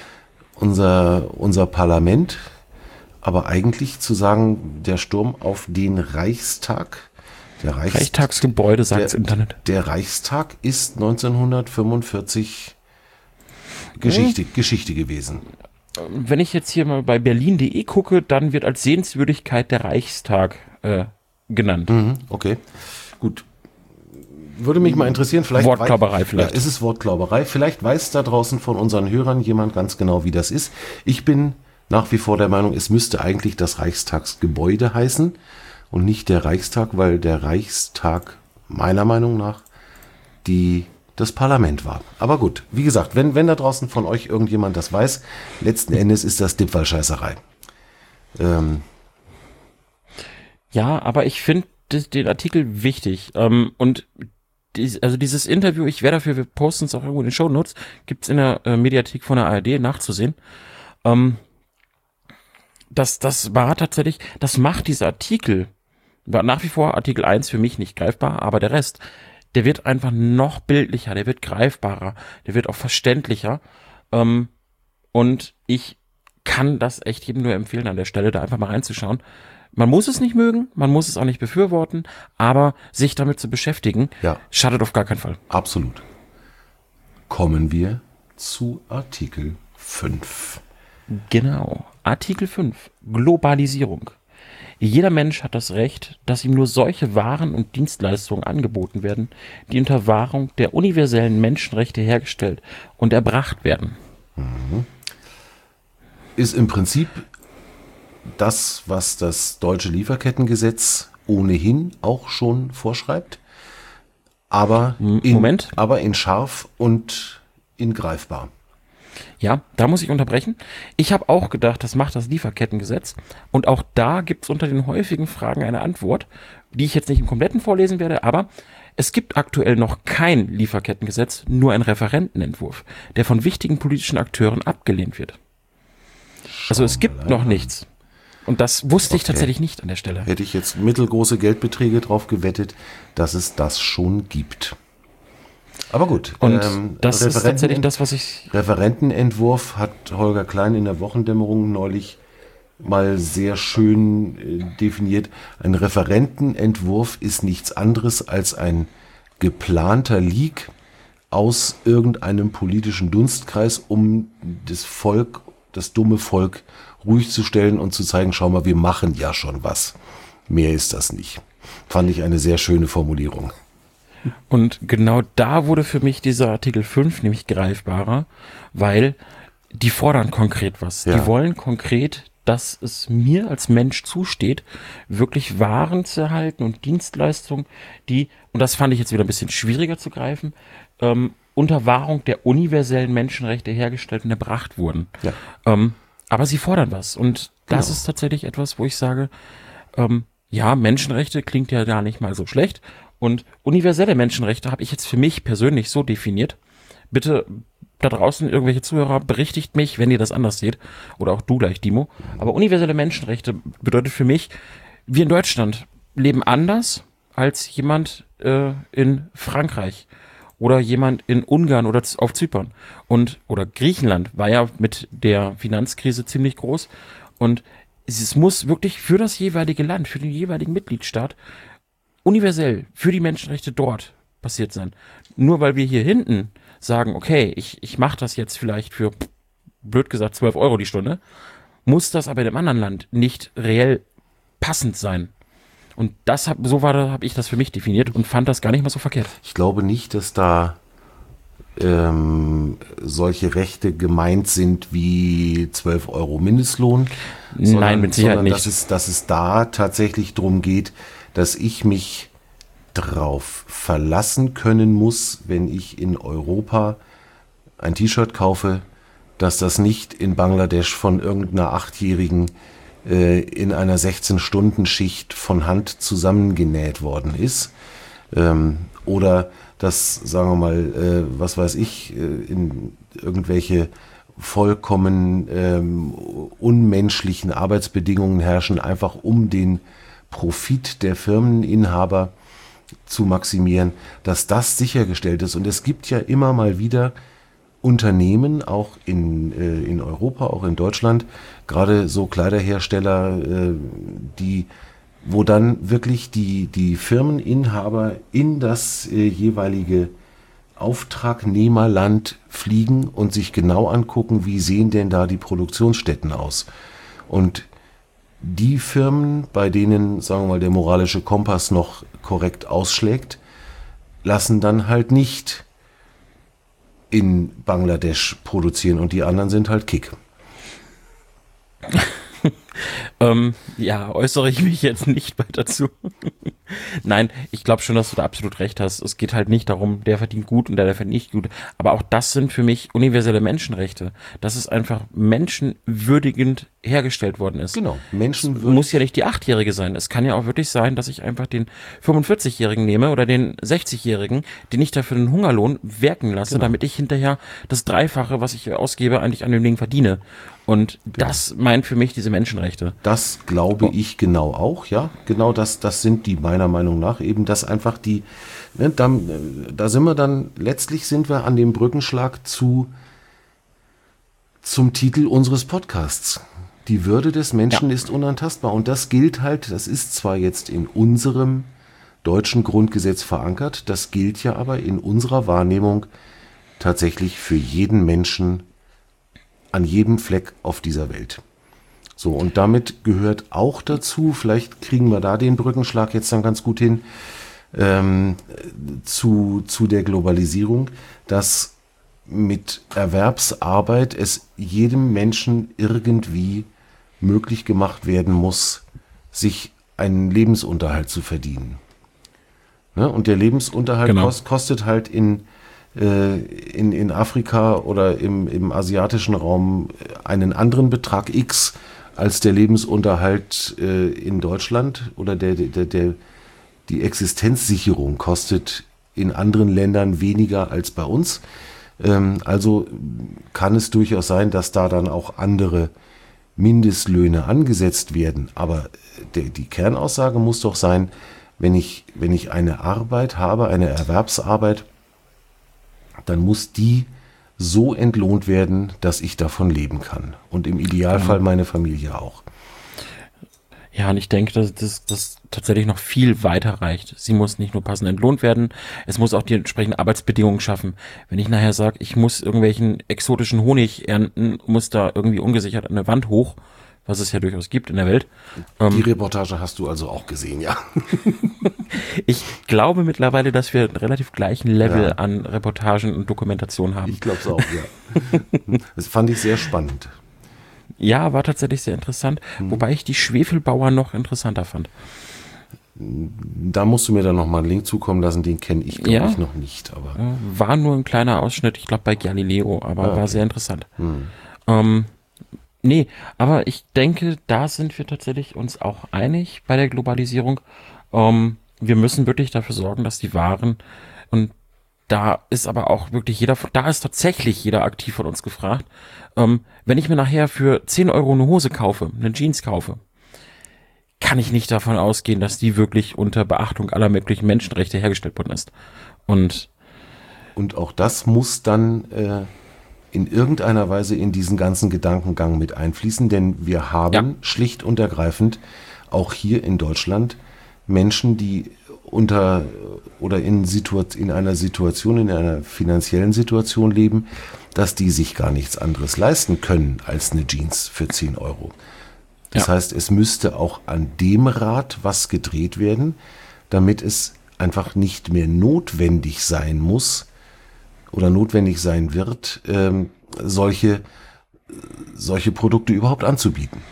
unser, unser Parlament. Aber eigentlich zu sagen, der Sturm auf den Reichstag, der Reichstag, Reichstagsgebäude, sagt das der, Internet. der Reichstag ist neunzehnhundertfünfundvierzig Geschichte, Geschichte gewesen. Wenn ich jetzt hier mal bei berlin punkt de gucke, dann wird als Sehenswürdigkeit der Reichstag äh, genannt. Mhm, okay, gut. Würde mich mal interessieren, vielleicht Wortklauberei wei- vielleicht. Ja, ist es Wortklauberei? Vielleicht weiß da draußen von unseren Hörern jemand ganz genau, wie das ist. Ich bin nach wie vor der Meinung, es müsste eigentlich das Reichstagsgebäude heißen und nicht der Reichstag, weil der Reichstag meiner Meinung nach die das Parlament war. Aber gut, wie gesagt, wenn, wenn da draußen von euch irgendjemand das weiß, letzten Endes ist das Dipfelscheißerei. Ähm, Ja, aber ich finde den Artikel wichtig. Ähm, und dies, also dieses Interview, ich wäre dafür, wir posten es auch irgendwo in den Shownotes, gibt es in der äh, Mediathek von der A R D nachzusehen. Ähm, das, das war tatsächlich, das macht dieser Artikel, war nach wie vor Artikel eins für mich nicht greifbar, aber der Rest, der wird einfach noch bildlicher, der wird greifbarer, der wird auch verständlicher. Ähm, und ich kann das echt jedem nur empfehlen, an der Stelle da einfach mal reinzuschauen. Man muss es nicht mögen, man muss es auch nicht befürworten, aber sich damit zu beschäftigen, Ja. schadet auf gar keinen Fall. Absolut. Kommen wir zu Artikel fünf. Genau. Artikel fünf. Globalisierung. Jeder Mensch hat das Recht, dass ihm nur solche Waren und Dienstleistungen angeboten werden, die unter Wahrung der universellen Menschenrechte hergestellt und erbracht werden. Ist im Prinzip das, was das deutsche Lieferkettengesetz ohnehin auch schon vorschreibt, aber in, Moment. aber in scharf und in greifbar. Ja, da muss ich unterbrechen. Ich habe auch gedacht, das macht das Lieferkettengesetz. Und auch da gibt es unter den häufigen Fragen eine Antwort, die ich jetzt nicht im Kompletten vorlesen werde, aber es gibt aktuell noch kein Lieferkettengesetz, nur ein Referentenentwurf, der von wichtigen politischen Akteuren abgelehnt wird. Also es gibt noch nichts. Und das wusste ich Okay. tatsächlich nicht an der Stelle. Hätte ich jetzt mittelgroße Geldbeträge drauf gewettet, dass es das schon gibt. Aber gut. Und ähm, das ist Referenten- tatsächlich das, was ich... Referentenentwurf hat Holger Klein in der Wochendämmerung neulich mal sehr schön äh, definiert. Ein Referentenentwurf ist nichts anderes als ein geplanter Leak aus irgendeinem politischen Dunstkreis, um das Volk, das dumme Volk ruhig zu stellen und zu zeigen, schau mal, wir machen ja schon was. Mehr ist das nicht. Fand ich eine sehr schöne Formulierung. Und genau da wurde für mich dieser Artikel fünf nämlich greifbarer, weil die fordern konkret was. Ja. Die wollen konkret, dass es mir als Mensch zusteht, wirklich Waren zu erhalten und Dienstleistungen, die, und das fand ich jetzt wieder ein bisschen schwieriger zu greifen, ähm, unter Wahrung der universellen Menschenrechte hergestellt und erbracht wurden. Ja. Ähm, aber sie fordern was. Und das Genau. ist tatsächlich etwas, wo ich sage, ähm, ja, Menschenrechte klingt ja gar nicht mal so schlecht. Und universelle Menschenrechte habe ich jetzt für mich persönlich so definiert. Bitte da draußen irgendwelche Zuhörer, berichtigt mich, wenn ihr das anders seht. Oder auch du gleich, Dimo. Aber universelle Menschenrechte bedeutet für mich, wir in Deutschland leben anders als jemand äh, in Frankreich oder jemand in Ungarn oder z- auf Zypern. Und, oder Griechenland war ja mit der Finanzkrise ziemlich groß. Und es, es muss wirklich für das jeweilige Land, für den jeweiligen Mitgliedstaat universell für die Menschenrechte dort passiert sein. Nur weil wir hier hinten sagen, okay, ich, ich mache das jetzt vielleicht für, blöd gesagt, zwölf Euro die Stunde, muss das aber in einem anderen Land nicht reell passend sein. Und das hab, so war, habe ich das für mich definiert und fand das gar nicht mal so verkehrt. Ich glaube nicht, dass da ähm, solche Rechte gemeint sind wie zwölf Euro Mindestlohn. Nein, mit Sicherheit sondern nicht. Dass es, dass es da tatsächlich darum geht, dass ich mich drauf verlassen können muss, wenn ich in Europa ein T-Shirt kaufe, dass das nicht in Bangladesch von irgendeiner Achtjährigen äh, in einer sechzehn-Stunden-Schicht von Hand zusammengenäht worden ist. Ähm, oder dass, sagen wir mal, äh, was weiß ich, äh, in irgendwelche vollkommen ähm, unmenschlichen Arbeitsbedingungen herrschen, einfach um den Profit der Firmeninhaber zu maximieren, dass das sichergestellt ist. Und es gibt ja immer mal wieder Unternehmen, auch in, äh, in Europa, auch in Deutschland, gerade so Kleiderhersteller, äh, die, wo dann wirklich die, die Firmeninhaber in das äh, jeweilige Auftragnehmerland fliegen und sich genau angucken, wie sehen denn da die Produktionsstätten aus. Und die Firmen, bei denen, sagen wir mal, der moralische Kompass noch korrekt ausschlägt, lassen dann halt nicht in Bangladesch produzieren und die anderen sind halt Kick. Ähm, ja, äußere ich mich jetzt nicht weiter zu. Nein, ich glaube schon, dass du da absolut recht hast. Es geht halt nicht darum, der verdient gut und der, der verdient nicht gut. Aber auch das sind für mich universelle Menschenrechte. Dass es einfach menschenwürdigend hergestellt worden ist. Genau, Es menschenwürdig. muss ja nicht die Achtjährige sein. Es kann ja auch wirklich sein, dass ich einfach den fünfundvierzig-Jährigen nehme oder den sechzig-Jährigen, den ich dafür den Hungerlohn wirken lasse, Genau. damit ich hinterher das Dreifache, was ich ausgebe, eigentlich an dem Ding verdiene. Und das meint für mich diese Menschenrechte. Das glaube Oh. ich genau auch, ja. Genau das, das sind die meiner Meinung nach eben, dass einfach die, ne, da, da sind wir dann, letztlich sind wir an dem Brückenschlag zu, zum Titel unseres Podcasts. Die Würde des Menschen Ja. ist unantastbar. Und das gilt halt, das ist zwar jetzt in unserem deutschen Grundgesetz verankert, das gilt ja aber in unserer Wahrnehmung tatsächlich für jeden Menschen an jedem Fleck auf dieser Welt. So, und damit gehört auch dazu, vielleicht kriegen wir da den Brückenschlag jetzt dann ganz gut hin, ähm, zu, zu der Globalisierung, dass mit Erwerbsarbeit es jedem Menschen irgendwie möglich gemacht werden muss, sich einen Lebensunterhalt zu verdienen. Ne? Und der Lebensunterhalt Genau. kost, kostet halt in, äh, in, in Afrika oder im, im asiatischen Raum einen anderen Betrag X als der Lebensunterhalt äh, in Deutschland oder der, der, der, die Existenzsicherung kostet in anderen Ländern weniger als bei uns. Ähm, also kann es durchaus sein, dass da dann auch andere Mindestlöhne angesetzt werden. Aber der, die Kernaussage muss doch sein, wenn ich, wenn ich eine Arbeit habe, eine Erwerbsarbeit, dann muss die so entlohnt werden, dass ich davon leben kann. Und im Idealfall meine Familie auch. Ja, und ich denke, dass das, das tatsächlich noch viel weiter reicht. Sie muss nicht nur passend entlohnt werden, es muss auch die entsprechenden Arbeitsbedingungen schaffen. Wenn ich nachher sage, ich muss irgendwelchen exotischen Honig ernten, muss da irgendwie ungesichert an eine Wand hoch, was es ja durchaus gibt in der Welt. Die Ähm, Reportage hast du also auch gesehen, ja. ich glaube mittlerweile, dass wir einen relativ gleichen Level Ja. an Reportagen und Dokumentation haben. Ich glaube es auch, ja. Das fand ich sehr spannend. Ja, war tatsächlich sehr interessant, wobei ich die Schwefelbauer noch interessanter fand. Da musst du mir dann nochmal einen Link zukommen lassen, den kenne ich, glaube Ja. ich, noch nicht. Aber Äh, War nur ein kleiner Ausschnitt, ich glaube bei Galileo, aber Ah, war okay. sehr interessant. Ähm, nee, aber ich denke, da sind wir tatsächlich uns auch einig bei der Globalisierung. Ähm, wir müssen wirklich dafür sorgen, dass die Waren und da ist aber auch wirklich jeder, da ist tatsächlich jeder aktiv von uns gefragt. Ähm, wenn ich mir nachher für zehn Euro eine Hose kaufe, eine Jeans kaufe, kann ich nicht davon ausgehen, dass die wirklich unter Beachtung aller möglichen Menschenrechte hergestellt worden ist. Und Und auch das muss dann äh, in irgendeiner Weise in diesen ganzen Gedankengang mit einfließen, denn wir haben Ja. schlicht und ergreifend auch hier in Deutschland Menschen, die unter oder in, Situa- in einer Situation, in einer finanziellen Situation leben, dass die sich gar nichts anderes leisten können als eine Jeans für zehn Euro. Das Ja. heißt, es müsste auch an dem Rad was gedreht werden, damit es einfach nicht mehr notwendig sein muss oder notwendig sein wird, ähm, solche, solche Produkte überhaupt anzubieten.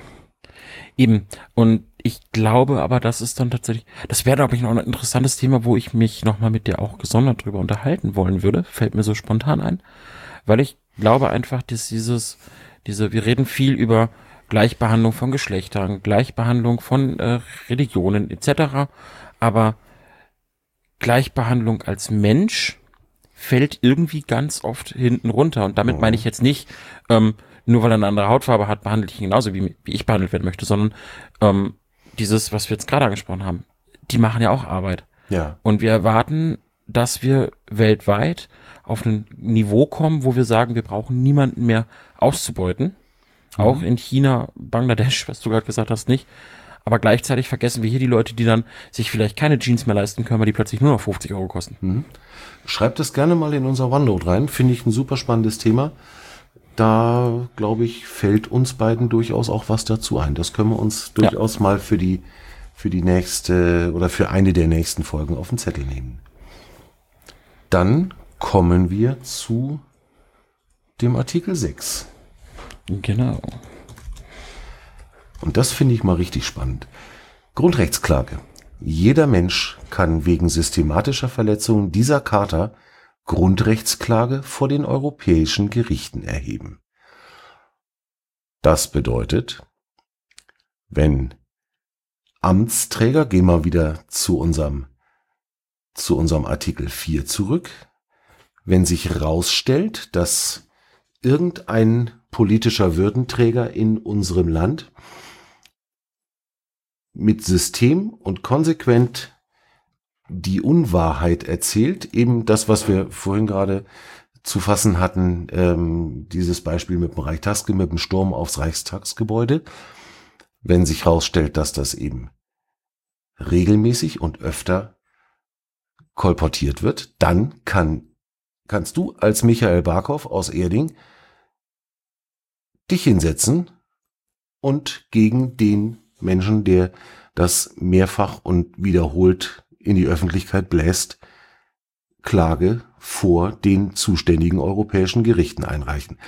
Eben. Und ich glaube aber, das ist dann tatsächlich, das wäre, glaube ich, noch ein interessantes Thema, wo ich mich nochmal mit dir auch gesondert drüber unterhalten wollen würde. Fällt mir so spontan ein. Weil ich glaube einfach, dass dieses, diese, wir reden viel über Gleichbehandlung von Geschlechtern, Gleichbehandlung von äh, Religionen et cetera. Aber Gleichbehandlung als Mensch fällt irgendwie ganz oft hinten runter. Und damit meine ich jetzt nicht, ähm, nur weil er eine andere Hautfarbe hat, behandle ich ihn genauso, wie, wie ich behandelt werden möchte, sondern ähm, dieses, was wir jetzt gerade angesprochen haben, die machen ja auch Arbeit. Ja. Und wir erwarten, dass wir weltweit auf ein Niveau kommen, wo wir sagen, wir brauchen niemanden mehr auszubeuten. Mhm. Auch in China, Bangladesch, was du gerade gesagt hast, nicht. Aber gleichzeitig vergessen wir hier die Leute, die dann sich vielleicht keine Jeans mehr leisten können, weil die plötzlich nur noch fünfzig Euro kosten. Mhm. Schreibt das gerne mal in unser OneNote rein. Finde ich ein super spannendes Thema. Da, glaube ich, fällt uns beiden durchaus auch was dazu ein. Das können wir uns durchaus ja. mal für die, für die nächste oder für eine der nächsten Folgen auf den Zettel nehmen. Dann kommen wir zu dem Artikel sechs. Genau. Und das finde ich mal richtig spannend. Grundrechtsklage. Jeder Mensch kann wegen systematischer Verletzungen dieser Charta Grundrechtsklage vor den europäischen Gerichten erheben. Das bedeutet, wenn Amtsträger, gehen wir wieder zu unserem, zu unserem Artikel vier zurück, wenn sich herausstellt, dass irgendein politischer Würdenträger in unserem Land mit System und konsequent die Unwahrheit erzählt, eben das, was wir vorhin gerade zu fassen hatten, ähm, dieses Beispiel mit dem Reichstagsge, mit dem Sturm aufs Reichstagsgebäude, wenn sich herausstellt, dass das eben regelmäßig und öfter kolportiert wird, dann kann, kannst du als Michael Barkow aus Erding dich hinsetzen und gegen den Menschen, der das mehrfach und wiederholt in die Öffentlichkeit bläst, Klage vor den zuständigen europäischen Gerichten einreichen.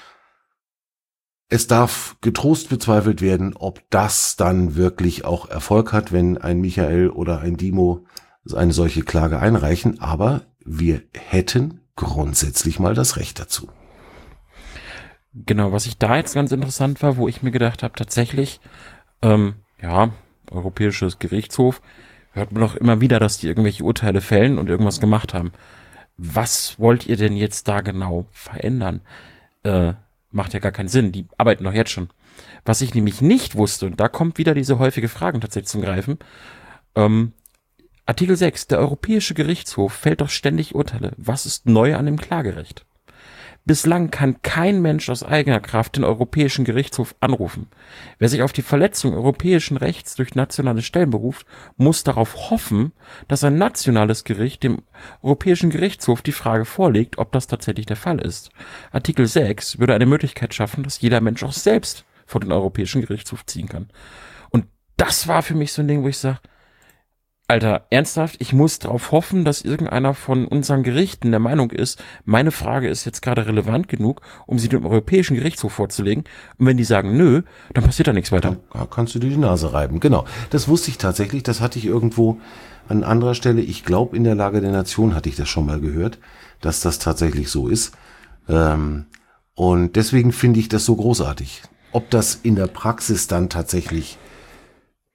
Es darf getrost bezweifelt werden, ob das dann wirklich auch Erfolg hat, wenn ein Michael oder ein Dimo eine solche Klage einreichen, aber wir hätten grundsätzlich mal das Recht dazu. Genau, was ich da jetzt ganz interessant war, wo ich mir gedacht habe, tatsächlich, ähm, ja, Europäisches Gerichtshof, hört man doch immer wieder, dass die irgendwelche Urteile fällen und irgendwas gemacht haben. Was wollt ihr denn jetzt da genau verändern? Äh, macht ja gar keinen Sinn, die arbeiten doch jetzt schon. Was ich nämlich nicht wusste, und da kommt wieder diese häufige Fragen tatsächlich zum Greifen, ähm, Artikel sechs, der Europäische Gerichtshof fällt doch ständig Urteile. Was ist neu an dem Klagerecht? Bislang kann kein Mensch aus eigener Kraft den Europäischen Gerichtshof anrufen. Wer sich auf die Verletzung europäischen Rechts durch nationale Stellen beruft, muss darauf hoffen, dass ein nationales Gericht dem Europäischen Gerichtshof die Frage vorlegt, ob das tatsächlich der Fall ist. Artikel sechs würde eine Möglichkeit schaffen, dass jeder Mensch auch selbst vor den Europäischen Gerichtshof ziehen kann. Und das war für mich so ein Ding, wo ich sage, Alter, ernsthaft, ich muss darauf hoffen, dass irgendeiner von unseren Gerichten der Meinung ist, meine Frage ist jetzt gerade relevant genug, um sie dem Europäischen Gerichtshof vorzulegen. Und wenn die sagen, nö, dann passiert da nichts weiter. Da kannst du dir die Nase reiben. Genau, das wusste ich tatsächlich, das hatte ich irgendwo an anderer Stelle, ich glaube in der Lage der Nation hatte ich das schon mal gehört, dass das tatsächlich so ist. Ähm, und deswegen finde ich das so großartig. Ob das in der Praxis dann tatsächlich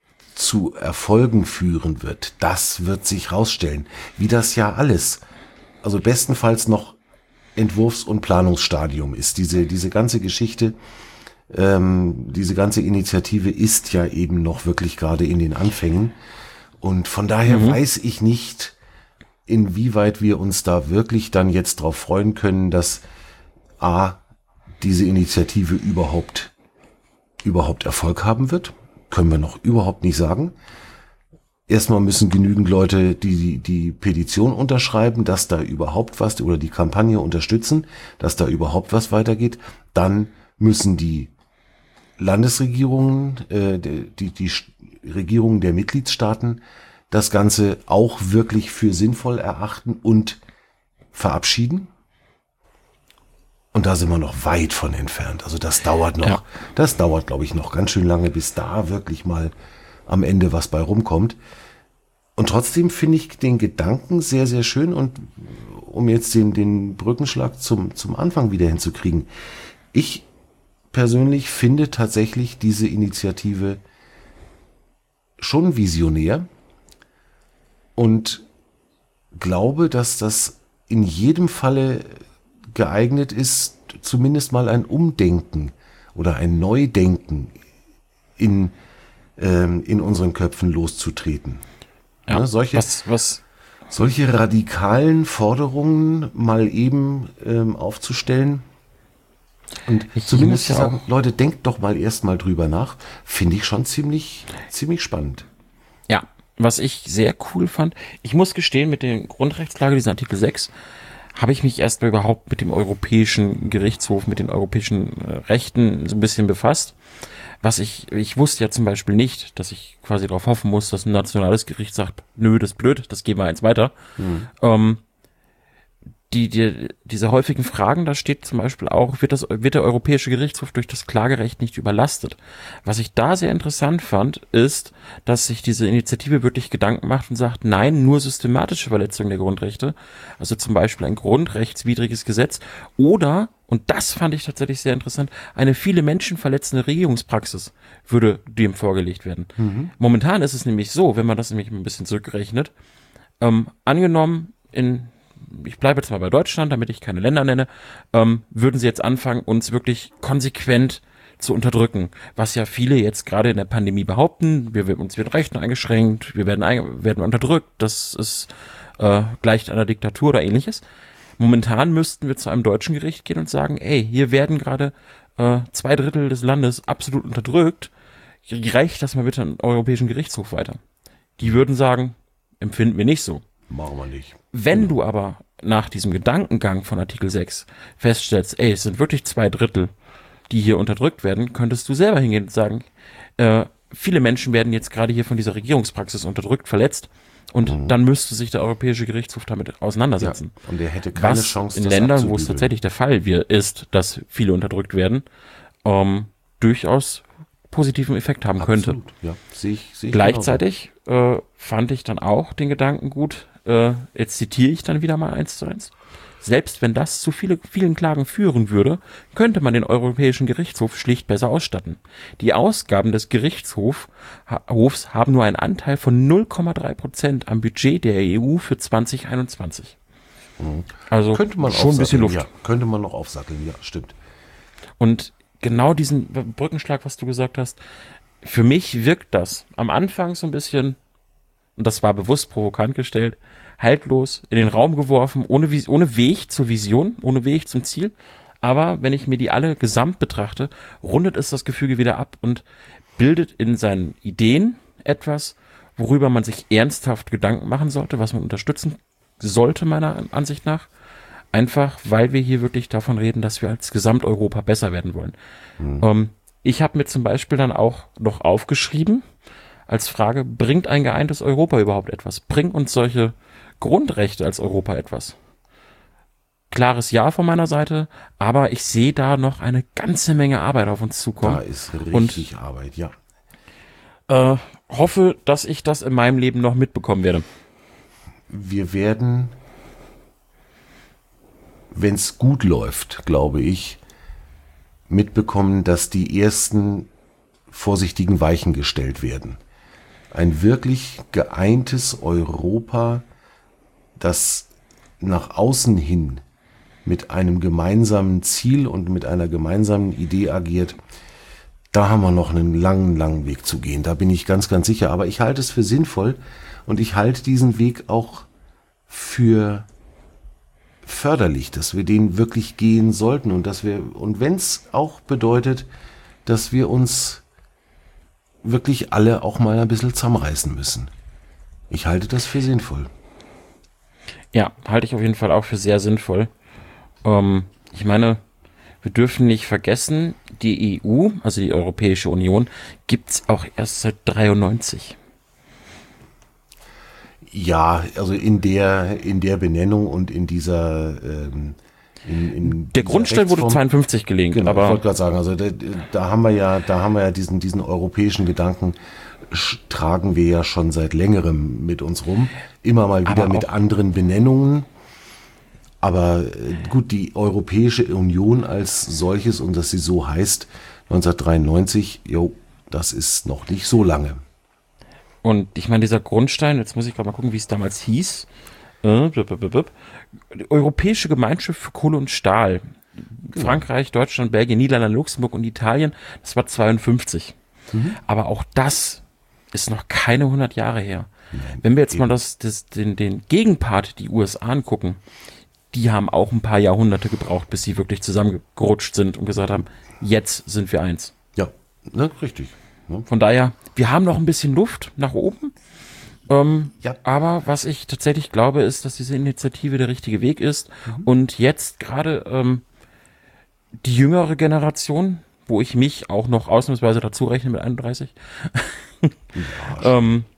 zu Erfolgen führen wird, das wird sich rausstellen. Wie das ja alles also bestenfalls noch Entwurfs- und Planungsstadium ist. Diese, diese ganze Geschichte, ähm, diese ganze Initiative ist ja eben noch wirklich gerade in den Anfängen. Und von daher mhm. weiß ich nicht, inwieweit wir uns da wirklich dann jetzt drauf freuen können, dass A, diese Initiative überhaupt, überhaupt Erfolg haben wird. Können wir noch überhaupt nicht sagen. Erstmal müssen genügend Leute die, die die Petition unterschreiben, dass da überhaupt was, oder die Kampagne unterstützen, dass da überhaupt was weitergeht. Dann müssen die Landesregierungen, äh, die, die, die Regierungen der Mitgliedstaaten das Ganze auch wirklich für sinnvoll erachten und verabschieden. Und da sind wir noch weit von entfernt. Also das dauert noch, ja. das dauert, glaube ich, noch ganz schön lange, bis da wirklich mal am Ende was bei rumkommt. Und trotzdem finde ich den Gedanken sehr, sehr schön. Und um jetzt den, den Brückenschlag zum, zum Anfang wieder hinzukriegen. Ich persönlich finde tatsächlich diese Initiative schon visionär und glaube, dass das in jedem Falle geeignet ist, zumindest mal ein Umdenken oder ein Neudenken in, ähm, in unseren Köpfen loszutreten. Ja, ne, solche, was, was? solche radikalen Forderungen mal eben ähm, aufzustellen und ich zumindest zu sagen, Leute, denkt doch mal erst mal drüber nach, finde ich schon ziemlich, ziemlich spannend. Ja, was ich sehr cool fand, ich muss gestehen, mit der Grundrechtslage, diesen Artikel sechs, habe ich mich erst mal überhaupt mit dem Europäischen Gerichtshof, mit den europäischen äh, Rechten so ein bisschen befasst. Was ich, ich wusste ja zum Beispiel nicht, dass ich quasi darauf hoffen muss, dass ein nationales Gericht sagt, nö, das ist blöd, das gehen wir eins weiter. Mhm. Ähm, die, die, diese häufigen Fragen, da steht zum Beispiel auch, wird das, wird der Europäische Gerichtshof durch das Klagerecht nicht überlastet? Was ich da sehr interessant fand, ist, dass sich diese Initiative wirklich Gedanken macht und sagt, nein, nur systematische Verletzungen der Grundrechte, also zum Beispiel ein grundrechtswidriges Gesetz oder, und das fand ich tatsächlich sehr interessant, eine viele Menschen verletzende Regierungspraxis würde dem vorgelegt werden. Mhm. Momentan ist es nämlich so, wenn man das nämlich ein bisschen zurückrechnet, ähm, angenommen in ich bleibe jetzt mal bei Deutschland, damit ich keine Länder nenne, ähm, würden sie jetzt anfangen, uns wirklich konsequent zu unterdrücken, was ja viele jetzt gerade in der Pandemie behaupten, wir werden uns werden Rechten eingeschränkt, wir werden, ein, werden unterdrückt, das ist äh, gleich einer Diktatur oder ähnliches. Momentan müssten wir zu einem deutschen Gericht gehen und sagen, ey, hier werden gerade äh, zwei Drittel des Landes absolut unterdrückt, reicht das mal bitte an den Europäischen Gerichtshof weiter. Die würden sagen, empfinden wir nicht so. Machen wir nicht. Wenn ja. du aber nach diesem Gedankengang von Artikel sechs feststellst, ey, es sind wirklich zwei Drittel, die hier unterdrückt werden, könntest du selber hingehen und sagen, äh, viele Menschen werden jetzt gerade hier von dieser Regierungspraxis unterdrückt, verletzt und mhm. dann müsste sich der Europäische Gerichtshof damit auseinandersetzen. Ja, und er hätte keine Was Chance, in das Ländern, abzubügeln. wo es tatsächlich der Fall ist, dass viele unterdrückt werden, ähm, durchaus positiven Effekt haben Absolut, könnte. Ja, sehe ich, sehe ich Gleichzeitig äh, fand ich dann auch den Gedanken gut, äh, jetzt zitiere ich dann wieder mal eins zu eins, selbst wenn das zu viele, vielen Klagen führen würde, könnte man den Europäischen Gerichtshof schlicht besser ausstatten. Die Ausgaben des Gerichtshofs Hofs haben nur einen Anteil von null Komma drei Prozent am Budget der E U für zwanzig einundzwanzig. Mhm. Also könnte man schon ein bisschen Luft. Ja, könnte man noch aufsatteln, ja, stimmt. Und genau diesen Brückenschlag, was du gesagt hast, für mich wirkt das am Anfang so ein bisschen, und das war bewusst provokant gestellt, haltlos in den Raum geworfen, ohne, ohne Weg zur Vision, ohne Weg zum Ziel. Aber wenn ich mir die alle gesamt betrachte, rundet es das Gefüge wieder ab und bildet in seinen Ideen etwas, worüber man sich ernsthaft Gedanken machen sollte, was man unterstützen sollte, meiner Ansicht nach. Einfach, weil wir hier wirklich davon reden, dass wir als Gesamteuropa besser werden wollen. Mhm. Ähm, ich habe mir zum Beispiel dann auch noch aufgeschrieben, als Frage, bringt ein geeintes Europa überhaupt etwas? Bringt uns solche Grundrechte als Europa etwas? Klares Ja von meiner Seite, aber ich sehe da noch eine ganze Menge Arbeit auf uns zukommen. Da ist richtig und, Arbeit, ja. Äh, hoffe, dass ich das in meinem Leben noch mitbekommen werde. Wir werden, wenn es gut läuft, glaube ich, mitbekommen, dass die ersten vorsichtigen Weichen gestellt werden. Ein wirklich geeintes Europa, das nach außen hin mit einem gemeinsamen Ziel und mit einer gemeinsamen Idee agiert, da haben wir noch einen langen, langen Weg zu gehen. Da bin ich ganz, ganz sicher. Aber ich halte es für sinnvoll und ich halte diesen Weg auch für förderlich, dass wir den wirklich gehen sollten und dass wir, und wenn es auch bedeutet, dass wir uns wirklich alle auch mal ein bisschen zusammenreißen müssen. Ich halte das für sinnvoll. Ja, halte ich auf jeden Fall auch für sehr sinnvoll. Ähm, ich meine, wir dürfen nicht vergessen, die E U, also die Europäische Union, gibt es auch erst seit dreiundneunzig. Ja, also in der in der Benennung und in dieser ähm, in, in Der dieser Grundstein wurde Rechtsform- zweiundfünfzig gelegt, Genau, ich aber wollte gerade sagen, also da, da haben wir ja, da haben wir ja diesen diesen europäischen Gedanken sch- tragen wir ja schon seit längerem mit uns rum, immer mal wieder Aber mit auch- anderen Benennungen. Aber äh, gut, die Europäische Union als solches und dass sie so heißt, neunzehnhundertdreiundneunzig, jo, das ist noch nicht so lange. und ich meine, dieser Grundstein, jetzt muss ich gerade mal gucken, wie es damals hieß. Äh, blub, blub, blub, blub. Die Europäische Gemeinschaft für Kohle und Stahl. Frankreich, Deutschland, Belgien, Niederlande, Luxemburg und Italien, das war zweiundfünfzig. Aber auch das ist noch keine hundert Jahre her. Wenn wir jetzt mal das, das, den, den Gegenpart, die U S A, angucken, die haben auch ein paar Jahrhunderte gebraucht, bis sie wirklich zusammengerutscht sind und gesagt haben, jetzt sind wir eins. Ja, ne, richtig. Ne? Von daher, wir haben noch ein bisschen Luft nach oben. Ähm, Ja. Aber was ich tatsächlich glaube, ist, dass diese Initiative der richtige Weg ist. Und jetzt gerade ähm, die jüngere Generation, wo ich mich auch noch ausnahmsweise dazu rechne mit einunddreißig. ähm,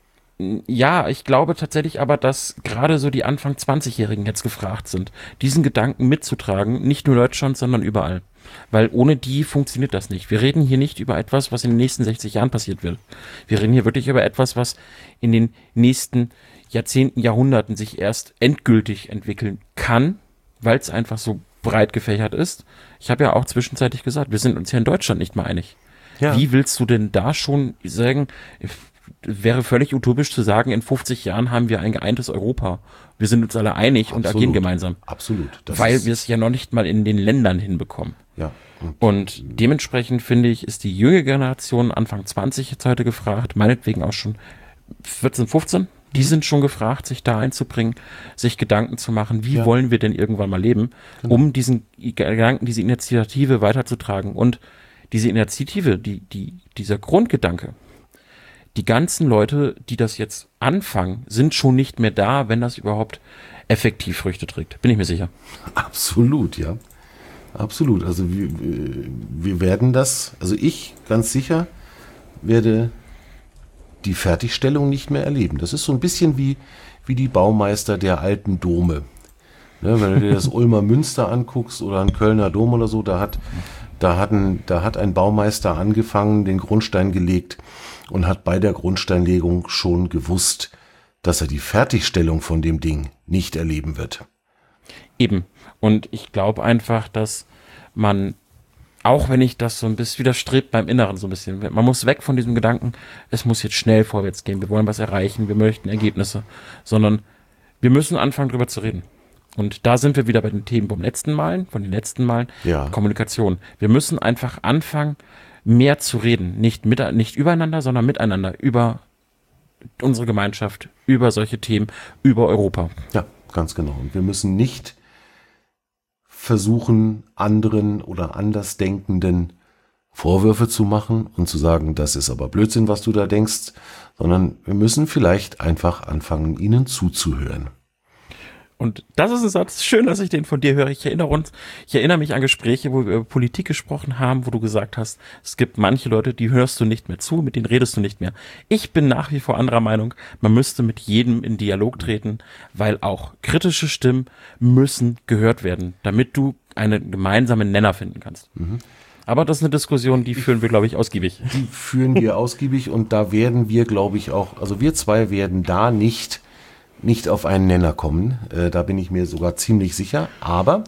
ja, ich glaube tatsächlich aber, dass gerade so die Anfang zwanzigjährigen jetzt gefragt sind, diesen Gedanken mitzutragen, nicht nur in Deutschland, sondern überall. Weil ohne die funktioniert das nicht. Wir reden hier nicht über etwas, was in den nächsten sechzig Jahren passiert wird. Wir reden hier wirklich über etwas, was in den nächsten Jahrzehnten, Jahrhunderten sich erst endgültig entwickeln kann, weil es einfach so breit gefächert ist. Ich habe ja auch zwischenzeitlich gesagt, wir sind uns hier in Deutschland nicht mal einig. Ja. Wie willst du denn da schon sagen, wäre völlig utopisch zu sagen, in fünfzig Jahren haben wir ein geeintes Europa. Wir sind uns alle einig und agieren gemeinsam. Absolut. Das Weil ist- wir es ja noch nicht mal in den Ländern hinbekommen. Ja. Und Und dementsprechend finde ich, ist die junge Generation Anfang zwanzig jetzt heute gefragt, meinetwegen auch schon vierzehn, fünfzehn, die sind schon gefragt, sich da einzubringen, sich Gedanken zu machen, wie Ja. wollen wir denn irgendwann mal leben, um diesen Gedanken, diese Initiative weiterzutragen. Und diese Initiative, die, die, dieser Grundgedanke, die ganzen Leute, die das jetzt anfangen, sind schon nicht mehr da, wenn das überhaupt effektiv Früchte trägt. Bin ich mir sicher. Absolut, ja. Absolut. Also wir, wir werden das, also ich ganz sicher werde die Fertigstellung nicht mehr erleben. Das ist so ein bisschen wie, wie die Baumeister der alten Dome. Ne, wenn du dir das Ulmer Münster anguckst oder ein Kölner Dom oder so, da hat, da hat ein, da hat ein Baumeister angefangen, den Grundstein gelegt und hat bei der Grundsteinlegung schon gewusst, dass er die Fertigstellung von dem Ding nicht erleben wird. Eben. Und ich glaube einfach, dass man, auch wenn ich das so ein bisschen widerstrebt beim Inneren so ein bisschen, man muss weg von diesem Gedanken, es muss jetzt schnell vorwärts gehen, wir wollen was erreichen, wir möchten Ergebnisse, sondern wir müssen anfangen, drüber zu reden. Und da sind wir wieder bei den Themen vom letzten Malen, von den letzten Malen, Ja. Kommunikation. Wir müssen einfach anfangen, mehr zu reden. Nicht, mit, nicht übereinander, sondern miteinander. Über unsere Gemeinschaft, über solche Themen, über Europa. Ja, ganz genau. Und wir müssen nicht versuchen, anderen oder Andersdenkenden Vorwürfe zu machen und zu sagen, das ist aber Blödsinn, was du da denkst, sondern wir müssen vielleicht einfach anfangen, ihnen zuzuhören. Und das ist ein Satz, schön, dass ich den von dir höre. Ich erinnere uns, ich erinnere mich an Gespräche, wo wir über Politik gesprochen haben, wo du gesagt hast, es gibt manche Leute, die hörst du nicht mehr zu, mit denen redest du nicht mehr. Ich bin nach wie vor anderer Meinung, man müsste mit jedem in Dialog treten, weil auch kritische Stimmen müssen gehört werden, damit du einen gemeinsamen Nenner finden kannst. Mhm. Aber das ist eine Diskussion, die führen wir, glaube ich, ausgiebig. Die führen wir ausgiebig und da werden wir, glaube ich, auch, also wir zwei werden da nicht nicht auf einen Nenner kommen. Äh, da bin ich mir sogar ziemlich sicher. Aber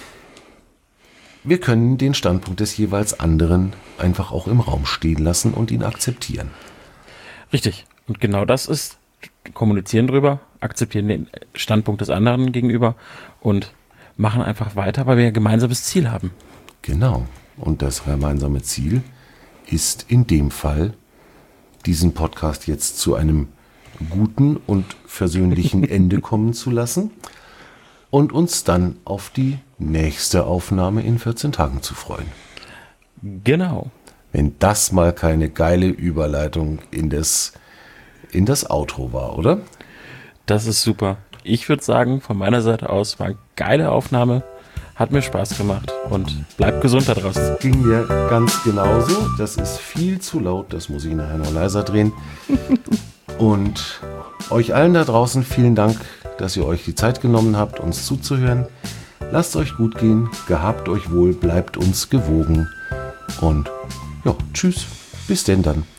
wir können den Standpunkt des jeweils anderen einfach auch im Raum stehen lassen und ihn akzeptieren. Richtig. Und genau das ist kommunizieren drüber, akzeptieren den Standpunkt des anderen gegenüber und machen einfach weiter, weil wir ein gemeinsames Ziel haben. Genau. Und das gemeinsame Ziel ist in dem Fall, diesen Podcast jetzt zu einem guten und versöhnlichen Ende kommen zu lassen und uns dann auf die nächste Aufnahme in vierzehn Tagen zu freuen. Genau. Wenn das mal keine geile Überleitung in das, in das Outro war, oder? Das ist super. Ich würde sagen, von meiner Seite aus war eine geile Aufnahme. Hat mir Spaß gemacht und bleibt gesund da draußen. Ging mir ganz genauso. Das ist viel zu laut, das muss ich nachher noch leiser drehen. Und euch allen da draußen vielen Dank, dass ihr euch die Zeit genommen habt, uns zuzuhören. Lasst euch gut gehen, gehabt euch wohl, bleibt uns gewogen. Und ja, tschüss, bis denn dann.